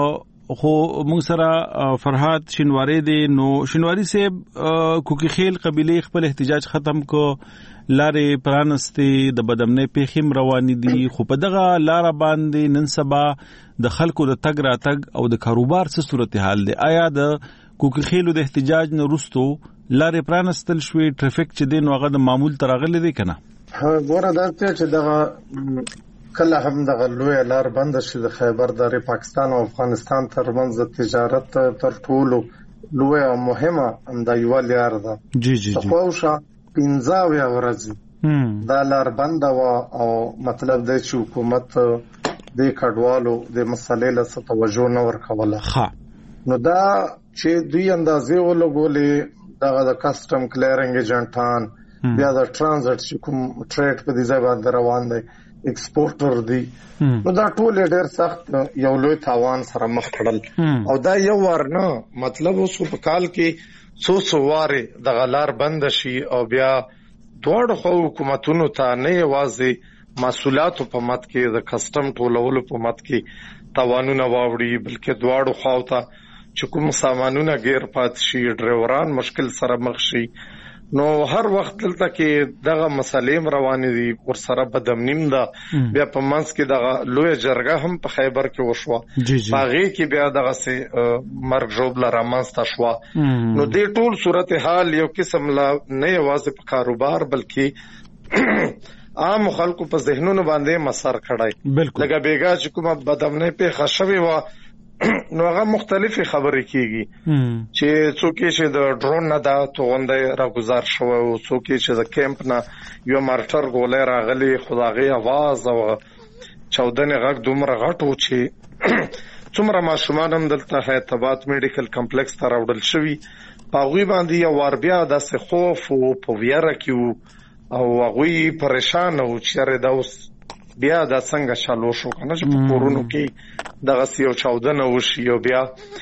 خو موږ سره فرحات شینواری دی. نو شینواری صاحب کوکی خیل قبیله خپل احتجاج ختم کو لارې پرانستې د بدامنۍ پیخیم روانې دي خو په دغه لار باندې نن سبا د خلکو د تګ راتګ او د کاروبار څه صورتحال دی؟ آیا د کوکی خیلو د احتجاج نه وروسته لارې پرانستل شوې ټریفیک چې دی نو هغه د معمول تر راغلی دی کنه؟ ګوره دا چې دغه کله هم دغه لوی لار بند شي د خیبر دره پاکستان او افغانستان ترمنځ د تجارت تر ټولو لوی او مهمه د یو لار ده. جی جی جی خوښه پنځاویا ورځ دا لار بند و او مطلب دی چې حکومت د کډوالو د مسلې له توجه نه ورکوله. ها نو دا چې دوی اندازې ولګولې دغه د کسٹم کلیرنګ ایجنټان بیا د ترانزیت چې کوم ټریډ په دې ځای باندې روان دی ایکسپورټر دی نو دا ټول ډېر سخت یو لوی تاوان سره مخ کړل او دا یو ورنه مطلب اوس په کال کې څو څو واره د غلار بند شي او بیا دوړ خو حکومتونو ته نه یوازې مسؤلیت په مت کې د کسٹم ټولولو په مت کې تاوانونه واوړي بلکې دوړ خو ته چې کوم سامانونه غیر پات شي ډرایوران مشکل سره مخ شي. نو هر وخت دلته کې دغه مسلې روانې دي ور سره بدامنیم ده. بیا په منځ کې دغه لوی جرګه هم په خیبر کې وشوه باغې کې بیا دغه سي مرګ جوړ لرامسته شو. نو دې ټول صورتحال یو قسم لا نه یوازې په کاروبار بلکې عام خلکو په ذهنونو باندې مسر کړای لکه بیګا چې کومه بدامنۍ په خښوي و نو هغه مختلفي خبرې کیږي چې څوک چې د ډرون نه دا توغندې راګزار شو او څوک چې د کیمپ نه یو مارټر ګولې راغلي خدایي आवाज او چودنې غږ دومره غټو چې څومره ماشومان هم دلته هیتابات میډیکل کمپلیکس ته راوړل شوی پاغوي باندې یو ور بیا د خوف او په ویره کې او هغه پریشان او چې دا اوس بیا د څنګه شالو شو کنه چې په کورونو کې دغه سیو چودنه وشي او بیا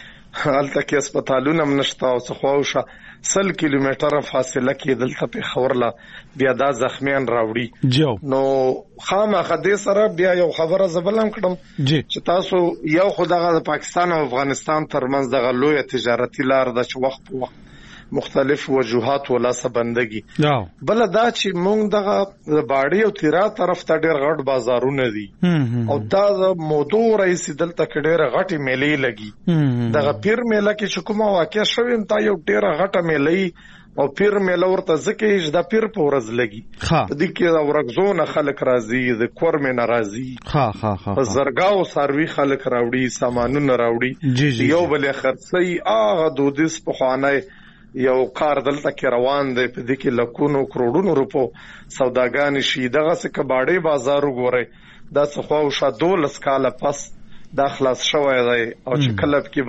هلته کې هسپتالونه هم نشته او څه خوښه سل کیلومتره فاصله کې دلته په خورله بیا دا زخمیان راوړي. نو خامخا دې سره بیا یو خبره زبلم کړم چې تاسو یو خدغه د پاکستان او افغانستان ترمنځ دغه لوی تجارتي لار د چې وخت په وخت مختلف وجوهات ولا سبندګي بل دا چې مونږ دغه باډي او تیرا طرف ته ډېر غټ بازارونه دي او دا موضوع رئیس دلته ډېر غټي میلې لګي دغه پیر میله کې چې کومه واقع شوی تا یو ډېر غټه میلې او پیر میله ورته ځکه چې د پیر په ورځ لګي د دې کې ورغزونه خلک راځي د کورمه ناراضي ها ها ها زرګاو ساروي خلک راوړي سامانونه راوړي یو بل خرڅي اغه دودس په خوانه یو کار دلته کې روان دی په دې کې لکونو کروڑونو روپو سوداګان شي دغه څه کباړي بازار وګوري دا څه خو شا دولس کاله پس دا خلاص شوی دی او چې کلب کې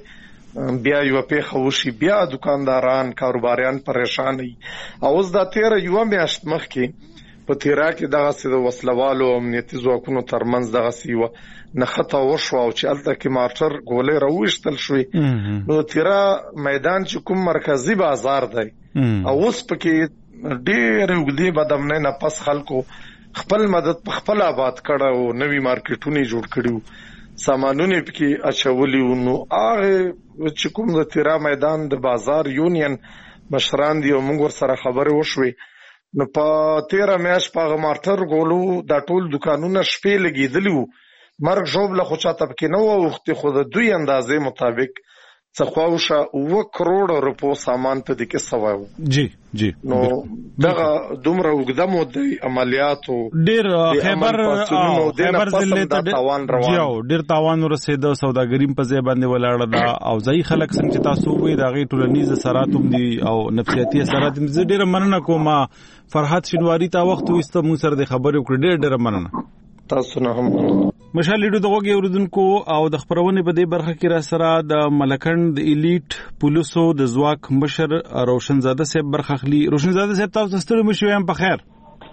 بدامنۍ بیا یو په خوشي بیا دکانداران کاروباریان پریشان دي او اوس دا تیر یو میاشت مخ کې په تیرا کې دغه څه وسلوالو امنیتي ځواکونو ترمنځ دغه سیوه نخته وشو او چې الته کې مارټر ګولې راوښتل شوې نو تیرا میدان چې کوم مرکزی بازار دی او اوس پکې ډېر وګړي بدامنۍ نه پس خلکو خپل مدد په خپل آباد کړه او نوی مارکیټونه جوړ کړیو سامانونه پکې اچولي نو هغه چې کوم د تیرا میدان د بازار یونین مشران دی او موږ سره خبرې وشوي نو په تیرا میاش په مارټر ګولو دا ټول دکانونه شپې لګیدلی وو مرګ جوړ له خو چاته پکې نو وخت خو د دوی اندازې مطابق څه خواوشه و کروڑ روپو سامان په دې کې سوایو جی جی نو دغه دومره وګدم د عملیاتو ډیر خیبر خیبر ضلع ته تاوان روان جیو ډیر تاوان ورسېد سوداګریم په ځای باندې ولاړه دا او ځای خلک څنګه چې تاسو وې دا غي ټولنیز اثراتوم دي او نفسیاتي اثرات دي ډیر مننه کوم فرحات شینواری تا وخت وست مو سره د خبرې وکړې ډیر ډیر مننه تاسو نه هم مشال لیډو دغه اوردونکو او د خبرونه په دې برخه کې را سره د ملکند د الیټ پولیسو د ځواک مشر روشنزاده صاحب برخه خلی روشنزاده صاحب تاسو ستړي مشوي هم په خیر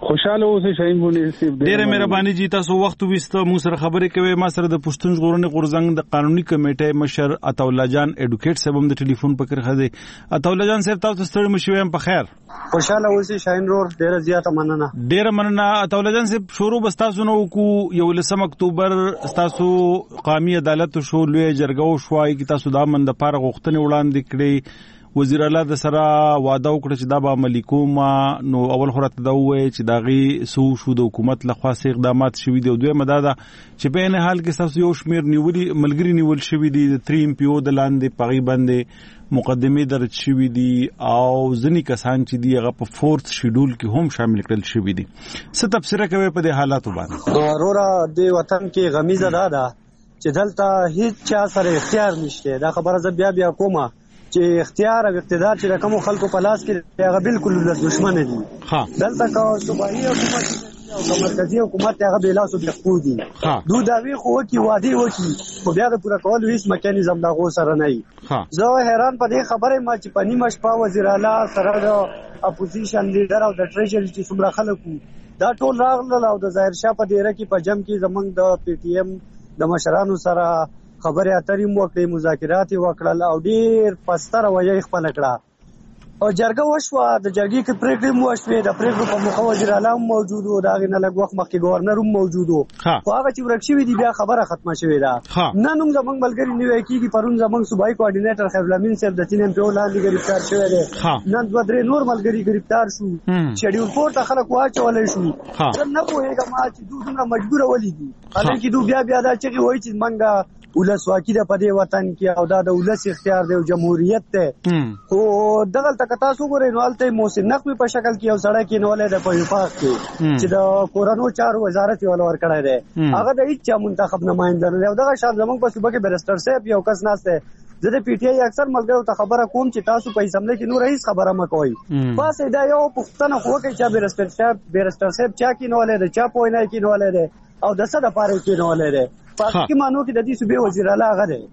خوشاله اوسئ شاهین بونی. ډیره مهرباني جی، تاسو وخت وسته مو سره خبرې کوي. ما سره د پښتون ژغورنې غورځنګ د قانوني کمیټې مشر عطاالله جان اډوکیټ صاحب هم د ټلیفون په کرخه دی. عطاالله جان صاحب تاسو ستړي مشوي هم په خیر؟ خوشاله اوسئ شاهین رور، ډیره زیاته مننه. ډیره مننه عطاالله جان صاحب. شروع بس تاسو نو کو یو لسم اکتوبر تاسو قومي عدالت شو لوی جرګه شوای کی تاسو دا من د پاره غوښتنې وړاندې کړې. وزیر اعلی د سره وعده وکړه چې دا به عملي کوم. نو اول خو راته دا ووایي چې د هغې سو شو د حکومت لخوا څه اقدامات شوي دي، او دویمه دا ده چې په عین حال کې ستاسو یو شمېر نیولي ملګري نیول شوي دي د تری ایم پي او د لاندې په هغې باندې مقدمې درج شوي دي، او ځینې کسان چې دي هغه په فورث شیډول کې هم شامل کړل شوي دي. څه تبصره کوي په دې حالاتو باندې؟ وروره د وطن کې غمیزه دا ده چې دلته هیڅ چا سره اختیار نشته. دا خبره زه بیا بیا کومه چې اختیار او اقتدار چې د کوم خلکو په لاس کې هغه بالکل د دشمن دي. دلته کا صوبایي حکومت او مرکزی حکومت هغه بلا سو بخو دي. دوی دا وی خو کې وادي وکي خو بیا د پوره کول هیڅ میکانیزم دا غو سره نه وي. زه حیران په دې خبره ما چې په نیمه شپه وزیر اعلی سره د اپوزیشن لیډر او د ټریجري چې څومره خلکو دا ټول راغلل او د ظاهر شاه په ډیره کې په جم کې زمنګ د پی ټی ایم د مشرانو سره خبرې اترې مو وکړې، مذاکرات یې وکړل او ډېر پستره وجه یې خپله کړه او جرګه وشوه. د جرګې کې پرېکړې هم وشوې. د پرېکړو په موخه وزیر اعلی هم موجود و، د هغې نه لږ وخت مخکې ګورنر هم موجود و، خو هغه چې ورک شوي دي بیا خبره ختمه شوې ده. نن هم زموږ ملګري نوی کېږي. پرون زموږ صوبایي کوارډینیټر خیرالامین صاحب د تین ایم پي او لاندې ګرفتار شوی دی. نن دوه درې نور ملګري ګرفتار شو. شیډیول فور ته خلک واچولی شو. زه نه پوهېږم چې دوی دومره مجبوره ولې دي. حالانکې دوی بیا بیا دا چغې وایي چې موږ ولسواکي ده په دې وطن کې او دا د ولس اختیار دی او جمهوریت دی. خو دغلته که تاسو ګورئ نو هلته یې محسن نقوي په شکل کې یو سړی کېنولی دی په وفاق کې چې د کورنو چارو وزارت یې ول ورکړی دی. هغه د هېڅ چا منتخب نماینده نه دی. او دغه شان زموږ په صوبه کې بیرسټر صاحب یو کس ناست دی. زه د پی ټي آی اکثر ملګرو ته خبره کوم چې تاسو په اسمبلی کې نور هیڅ خبره مه کوئ. بس دا یو پوښتنه خو وکړئ چې بیرسټر صاحب بیرسټر صاحب چا کېنولی دی، چا په وینا یې کېنولی دی او د څه دپاره یې کېنولی دی. په حقیقي معنو کې د دې صوبې وزیر اعلی هغه دی.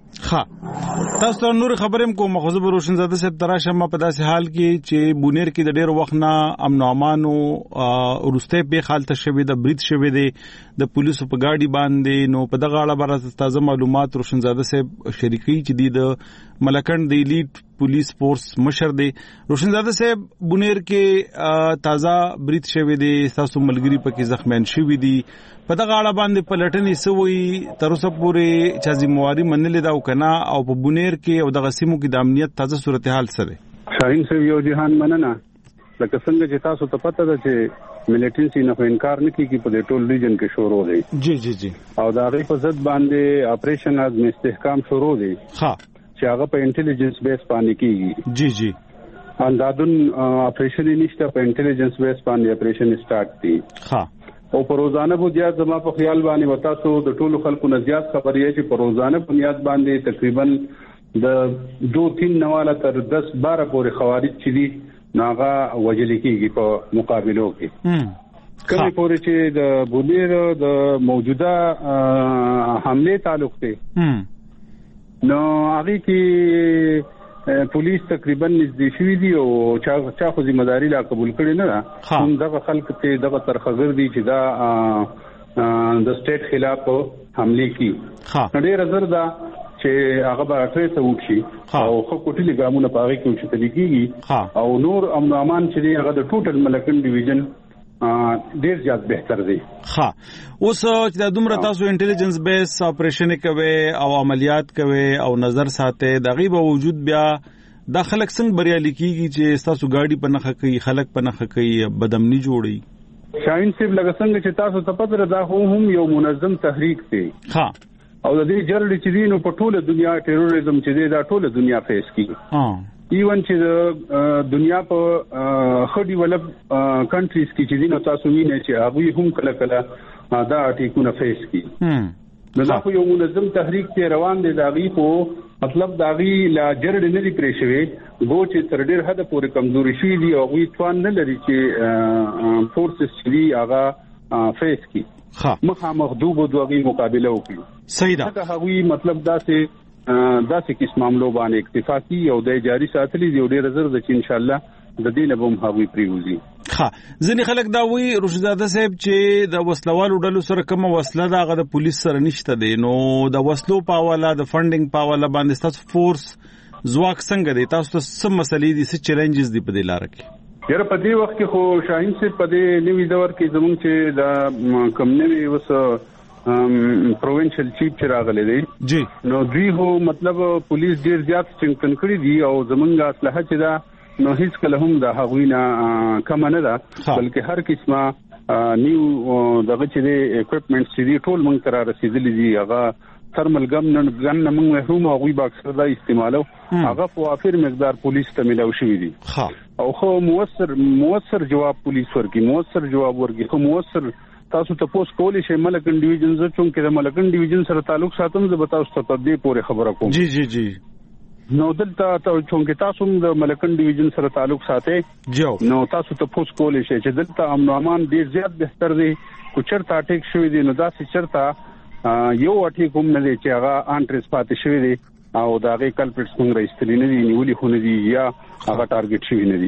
تاسو ته نور خبرې هم کوم. خو زه به روشنزاده صاحب ته راشم په داسې حال کې چې بونیر کې د ډېر وخت نه امن او امان وروستی پېښه هلته شوې ده، برید شوی دی د پولیسو په ګاډي باندې. نو په دغه اړه به تازه معلومات روشنزاده صاحب شریکوي چې دی د ملکنډ د ایلیټ پولیس فورس مشر دی. روشنزاده صاحب بونیر کې تازه برید شوی دی، تاسو ملګري پکې زخمیان شوي دي. په دغه اړه باندې پلټنې څه وایي؟ تر اوسه پورې چا ذمهواري منلې ده او که نه؟ او په بونیر کې او دغه سیمو کې د امنیت تازه صورتحال څه دی؟ شاهین صاحب یو جهان مننه. لکه څنګه چې تاسو ته پته ده چې ملیټنسي نه خو انکار نه کېږي په دې ټول ریجن کې شروع دی. جی جی جی او د هغې په ضد باندې اپریشن عزم استحکام شروع دی چې هغه په انټیلیجنس بیس باندې کېږي. جی جی اندادون اپریشن یې نشته، په انټیلیجنس بیس باندې اپریشن سٹارټ دی. ها او په روزانه بنیاد زما په خیال باندې وتا سو د ټولو خلکو نه زیات خبرې چې په روزانه بنیاد باندې تقریبا د دو تین نواله تر دس بارہ پورې خوارج چې دي ناغه وجل کېږي په مقابلو کې. کله پورې چې د بونیر د موجوده حمله تعلق دی نو هغه کې پولیس تقریبا نږدې شوي دي او چا چا خو ذمہداري لا قبول کړي نه ده. هم دغه خلک ته دغه ترخګر دي چې دا د سټیټ خلاف حمله کی. ډېر زر دا چې هغه به ټریس اوټ شي او خو کوټلي ګامونه پاره کې چې تللی کیږي او نور امن امان چې دی هغه د ټوټل ملکن ډیویژن ډیر زیات بهتر دی. ها اوس چې د دومره تاسو انټیلیجنس بیس اپریشن کوي او عملیات کوي او نظر ساتي د غیب وجود بیا د خلک څنګه بریالي کیږي چې تاسو گاډي په نخ کوي، خلک په نخ کوي، بدامني جوړي؟ شاهین صاحب لکه څنګه چې تاسو ته پته ده خو هم یو منظم تحریک دی. ها او د دې جرړې چې دینو په ټوله دنیا ټیرریزم چې دی دا ټوله دنیا فیس کوي. ها ایون چې د دنیا په خو ډیولپ کنټریز کې چې دینو تاسو وینئ چې هغه هم کله کله دا ټیکونه فیس کوي. نو دا خو یو منظم تحریک ته روان دی. دا غي خو مطلب دا غي لا جرړې نه دی پرې شوی غو چې تر ډیر حد پورې کمزوري شي دي او غوي توان نه لري چې فورسز چې هغه فیس کوي. مخه مخدوب او دوغي مقابله وکړي. صحیح ده. دا هغوی مطلب دا چې داسې کیس معاملو باندې اکتفا کی او د جاری ساتلي دی ډېر زر د چې ان شاء الله د دې نه به هم هغوی پریوزي. ها ځنې خلک دا وایي رشدزاده صاحب چې د وسلوالو ډلو سره کوم وسله دا غو د پولیس سره نشته دی نو د وسلو په حواله د فندینګ په حواله باندې تاسو فورس ځواک څنګه دی تاسو ته څه مسلې دي څه چیلنجز دي په دې لار کې یاره په دې وخت کې خو شاهین صاحب په دې نوي دور کې زموږ چې د کم نوي وس پروینشل چیف چې راغلی دی جی نو دوی هو مطلب پولیس ډیر زیات څنګه کړی دي او زمونږ اسلحه چې دا نو هیڅ کله هم د هغوی نه کم نه ده بلکې هر قسمه نیو دغه چې دی اکوپمنټس چې دي ټول موږ ته را رسېدلي دي هغه ترمل ګن نه ګن نه موږ محروم هغوی به اکثر دا استعمالو هغه په وافر مقدار پولیس ته ملاو شوي دي او خو موثر موثر جواب پولیس ورکړي موثر جواب ورکړي خو موثر تاسو ته پوس کولې شي ملکن ډیویژن زه چون کې د ملکن ډیویژن سره تعلق ساتم زه به تاسو ته په دې پورې خبره کوم جی جی جی نو دلته تاسو چون کې تاسو د ملکن ډیویژن سره تعلق ساتئ جو نو تاسو ته پوس کولې شي چې دلته امن او امان ډیر زیات بهتر دی کو چرته اٹیک شوی دی نو دا چې چرته یو اٹیک هم نه دی چې هغه ان ټریس پاتې شوی دی او دا غي کلپټس موږ راستلی نه دي نیولې خو نه دي یا هغه ټارګټ شوی نه دي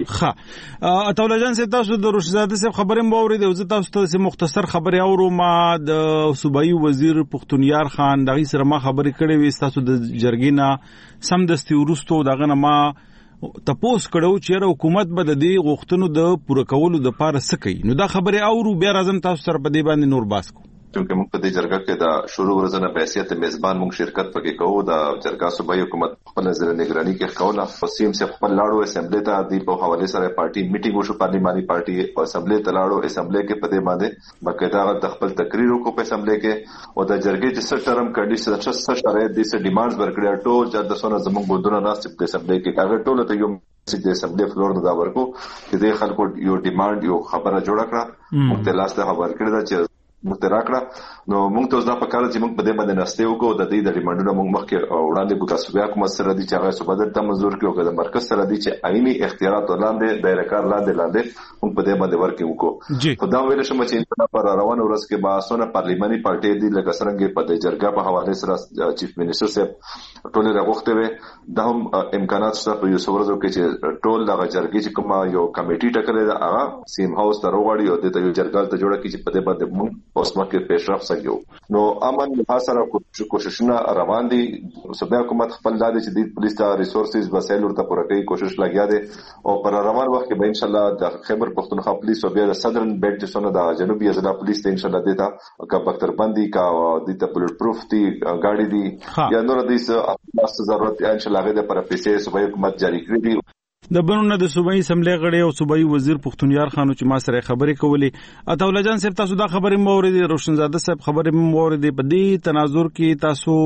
ښه اطوله جان سي تاسو د رشدزاده صاحب خبرې مو اورېدو زه تاسو ته مختصر خبرې اورو ما د صوبایي وزیر پختونیار خان دغه سره ما خبرې کړې وې تاسو د جرګینا سم دستي ورستو دغه نه ما تپوس کړو چې حکومت به د دې غوښتنو د پوره کولو د پاره سکی نو دا خبرې اورو بیا راځم تاسو سره په دې باندې نور باس کو چونکه موږ په دې جرګه کې دا شروع ورځنه په حیثیت میزبان موږ شرکت پکې کوو د جرګه صوبایي حکومت خپل نظر نگرانی کې کوله وسیم سے خپل لاړو اسمبلی ته د په حواله سره پارټي میټینګ وشو پارلیماني پارټي او اسمبلی ته لاړو اسمبلی کې په دې باندې باقاعده د خپل تقریر وکړو په اسمبلی کې او د جرګې چې څه ټرم کنډیشن څه شرایط دي څه ډیمانډز ورکړي ټول چې د سونه زموږ بودونه ناست په اسمبلی کې هغه ټول ته یو چې د اسمبلی فلور نه دا ورکو چې د خلکو یو ډیمانډ یو خبره جوړه کړه موږ ته لاسته خبر کړی دا چې موږ ته راکړه نو موږ ته دا په کار چې موږ په دې باندې نسته وکړو د دې د ریمانډونو موږ مخکې وړاندې کو تاسو بیا کوم سره دي چې هغه صوبه ته منزور کړو د مرکز سره دي چې عیني اختیارات ولاندې دایره کار لاندې لاندې موږ په دې باندې ورکې وکړو خو دا ویل شم چې په روانه ورځ کې باسونه پارلیماني پارټي دي لکه څنګه په دې جرګه په حواله سره چیف منسٹر صاحب ټول راغوښته وي دا هم امکانات شته په یو څورزو کې چې ټول د جرګې چې کوم یو کمیټي ټاکلې ده هغه سیم هاوس ته وروړي او د یو جرګه ته جوړه کړي چې په دې باندې موږ اوس مکه پیشرفت سګو نو امن حاصله کوششونه روان دي صوبایي حکومت خپل دادي چې د پولیس ته ریسورسز وسایل ورته پوره کوي کوشش لګیا دي او پر روان وخت کې به ان شاء الله د خیبر پختونخوا پولیس او بیا د صدرن بیلټ چې څنګه د جنوبي اضلاع پولیس ته ان شاء الله دیتا کا بختر بندي کا د ته بلټ پروف دي ګاډي دي یا نور دي څه ضرورت ان شاء الله غوډه پر پیسې صوبایي حکومت جاری کړی دي د بنونه د صوبایي اسمبلی غړي او صوبایي وزیر پختونیار خانو چې ما سره خبرې کولې اطوله جان صاحب تاسو دا خبرې مو اورېدې روشنزاده صاحب خبرې مو اورېدې په دې تناظر کې تاسو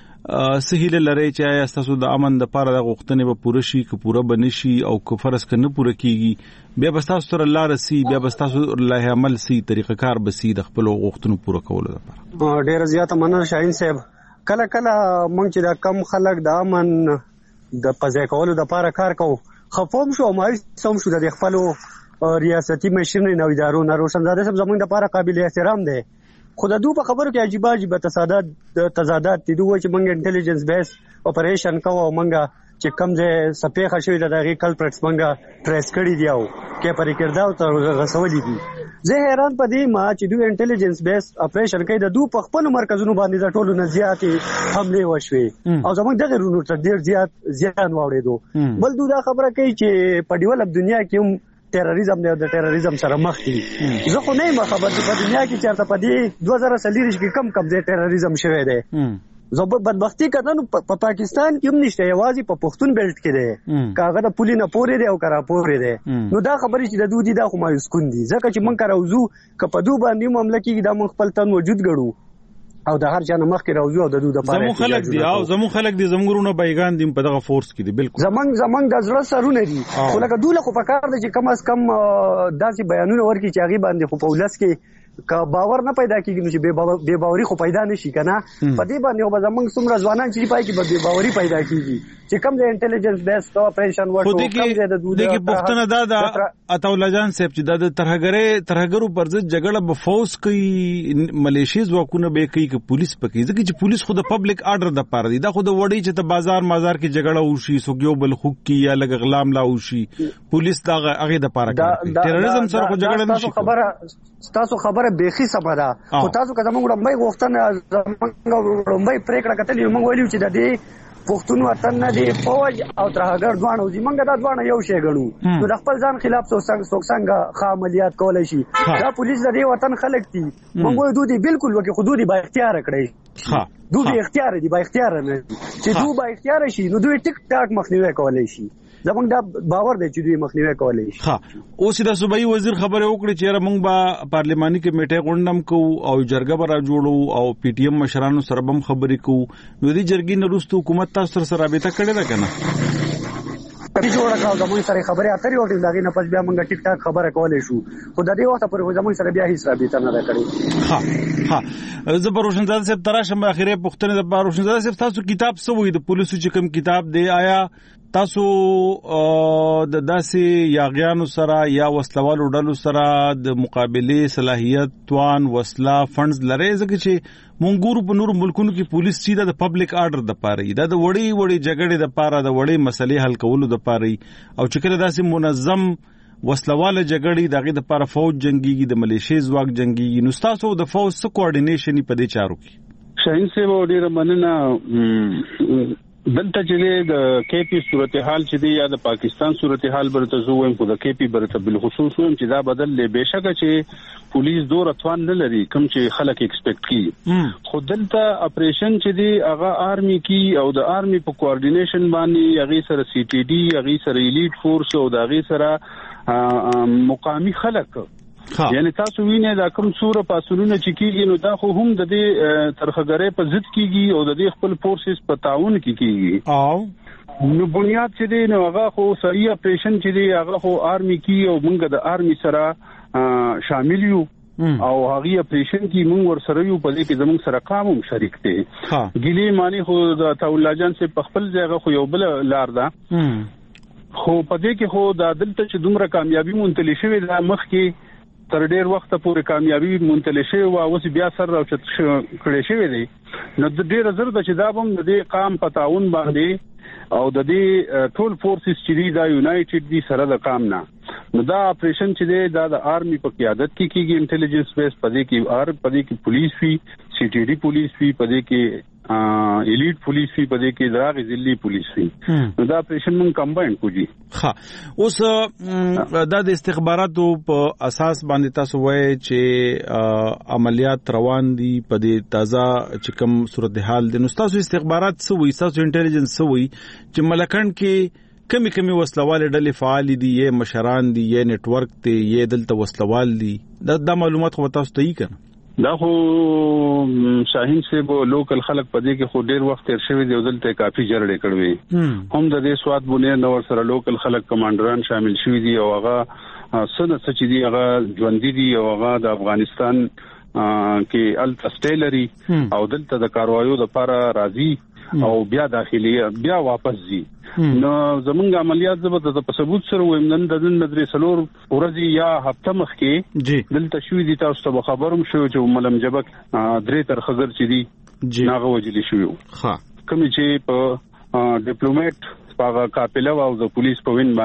سهیل لري چې تاسو د امن د پاره د غوښتنې به پوره شي که پوره بنشي او که فرض کنه پوره کیږي بیا به تاسو تر الله رسي بیا به تاسو الله عمل سي طریقه کار بسي د خپل غوښتنو پوره کولو لپاره ډېر زیاته مننه شاهین صاحب کله کله مونږ چې د کم خلک د امن د پځای کولو د پاره کار کوو خفوم شو ما سم شو د خپل ریاستي مشرنې نو ادارو نه روشنزاده صاحب زمونږ د لپاره قابل احترام دی خو د دوه په خبرو کې عجیب عجیب تصادات د تضادات دي دوی چې مونږ انټيليجنس بیس اپریشن کوو مونږ چې کم ځای سپېخه شوی د دغه کلپریټس مونږ ټریس کړی دی او کې پرې کړداو ته غسولې دي زه حیران پدې ما چې دوی انټيليجنس بیس اپریشن کوي د دوه په خپل مرکزونو باندې د ټولو نه زیاتې حمله وشوي او زموږ دغه رونو ته ډیر زیات زیان واوړېدو بل دوی دا خبره کوي چې په ډیولپ دنیا کې هم ټیرریزم دی او د ټیرریزم سره مخ دي زه خو نه یم خبر چې په دنیا کې چېرته په دې دوه زره څلور کې کم کم د ټیرریزم شوی دی زه بدبختی کتن په پاکستان کې هم نشته یوازې په پښتون بیلټ کې دی کاغه د پولی نه پورې دی او کرا پورې دی نو دا خبرې چې د دوی دا خو مایوس کون دي ځکه چې مونږ راوځو که په دوی باندې معاملې کې دا مونږ خپل تن وجود غړو او د هر چا نه مخکې راوځو او د دوی د پاره زمو خلک دي او زمو خلک دي زمګورونه بایګان دي په دغه فورس کې دي بالکل زمنګ زمنګ د زړه سرونه دي خو لکه دوی له خو په کار دي چې کم از کم داسې بیانونه ورکړي چې هغه باندې خو په ولس کې که باور نه پیدا کیږي نو چې بے باوري خو پیدا نشي کنه. په دې باندې او زمونږ څومره ځوانان چې پای کې به بے باوري پیدا کیږي چې کوم د انټيليجنس بیس اپریشن ورته کوم د دوی د پښتنه دا د عطاالله جان صاحب چې د ترهګرې ترهګرو پر ضد جګړه به فوز کوي ملیشي ځواکونه به کوي که پولیس پکې ځکه چې پولیس خو د پبلک آرډر د پاره دی دا خو د وړي چې ته بازار مازار کې جګړه وشي سوګیو بل خوک کی یا لګ غلام لا وشي پولیس دا هغه د پاره کوي ټیرریزم سره خو جګړه نشي خبره تاسو خبره بيخي سمره خو تاسو که زموږ وړمبای غوښتنه زموږ وړمبای پریکړه کتلې موږ ویلو چې د دې پښتون وطن نه دی فوج او ترهګر دوانو دي موږ دا دوانه یو شی ګڼو نو د خپل ځان خلاف څوک څنګه ښه عملیات کولای شي دا پولیس د دې وطن خلک دي موږ وایو دوی بالکل وکي حدودي با اختیار کړی ها دوی اختیار دي با اختیار نه چې دوی با اختیار شي نو دوی ټیک ټاک مخنیوي کولای شي زمونږ دا باور دی چې دوی مخنیوي کولای شي. ها اوس د صوبایي وزیر خبره وکړي چې موږ به پارلماني کمیټه غونډم کو او جرګه به را جوړو او پی ټی ایم مشرانو سره هم خبرې کو نو دې جرګې نه وروسته حکومت تاسو سره رابطه کړې ده کنه کړي جوړه کاوه زموږ سره خبرې اترې وکړې دا غي نه پس بیا موږ ټیک ټاک خبره کولای شو خو د دې وخت پر زموږ سره بیا هیڅ رابطه نه کړې. ها ها زه پروشنزاده صاحب تراشم اخیره پښتنه د پروشنزاده صاحب تاسو کتاب سوې د پولیسو چې کوم کتاب دی آیا تاسو د داسې یاغیانو سره یا وسلوالو ډلو سره د مقابله صلاحیت توان وسله فندز لري ځکه چې مونږ په نور ملکونو کې پولیس سیده د پبلک آرډر د پاره دا د وړي وړي جګړې د پاره د وړي مسلې حل کولو د پاره او چې کله داسې منظم وسلواله جګړې دغه د پاره فوج جنگيږي د ملیشي ځواک جنگيږي نو تاسو د فوج سره کوارډینیشن په دې چارو کې شاهین صاحب ډیر مننه دلته چې د کې پی صورتحال چې دی یا د پاکستان صورتحال برته زویم خو د کې پی برته بل خصوص ویم چې دا بدل لې بهشکه چې پولیس دور اتوان نه لري کوم چې خلک ایکسپیکټ کوي خو دلته اپریشن چې دی هغه آرمی کی او د آرمی په کوارډینیشن باندې هغه سره سی ټی ډي هغه سره الیټ فورس او هغه سره مقامی خلک یعنی تاسو وینئ دا کوم سوره پاسونونه چې کیږي نو دا خو هم د دې ترخګرې په ضد کیږي او د دې خپل فورسز په تعاون کې کیږي او نو بنیاد چې دی نو هغه خو صحیح اپریشن چې دی هغه خو آرمی کی او موږ د آرمی سره شامل یو او هغه اپریشن کې موږ ور سره یو په دې کې زموږ سره قامم شریک دي ګلی معنی خو د عطاالله جان سے په خپل ځای خو یو بل لار ده خو په دې کې خو د دلته چې دومره کامیابی مونتلی شوی د مخ کې تر ډیر وخت پورې کامیابی مونتل شي او اوس بیا سر راو چت کړي شوی دی نو د ډیر زر د چې دا بم د قام پتاون باندې او د دې ټول فورسز چې دی دا یونایټډ دي سره د قام نه نو دا اپریشن چې دی دا د آرمی په قیادت کې کیږي انټيليجنس بیس پدې کې ار پدې کې پولیس وی سی ټی ډي پولیس وی پدې کې الیټ پولیس وی پدې کې دراغ ضلعي پولیس وی نو دا اپریشن مون کمباین کوجی. ها اوس دا د استخباراتو په اساس باندې تاسو وایي چې عملیات روان دي په دې تازه چې کوم صورتحال دي نو تاسو استخبارات سوي تاسو انټيليجنس سوي چې ملکن کې کمی کمی وسلواله ډلې فعال دي یې مشران دي یې نت ورک دي یې دلته وسلوال دي دا د معلومات خو تاسو ته یې کنه دا خو شاهین صاحب لوکل خلک پدې کې خو ډیر وخت تیر شوی دی دلته کافي جړړې کړوي هم د دې سواد بنیاد نور سره لوکل خلک کمانډران شامل شوی دي او هغه سنت چې دی هغه ژوند دي او هغه د افغانستان کې التستیلری او دلته د کاروایو د لپاره راځي او بیا داخلي بیا واپس ځي نو زمونږ عملیات زبر د ثبوت سره ویم نن د نن مدرسې سلور ورځي یا هفته مخ کې دلته شوې دي تاسو ته خبروم شو چې ملم جبک درې تر خزر چې دي ناغه وجلی شو ها کوم چې په ډیپلوماټ هغه قافله او د پولیس په وین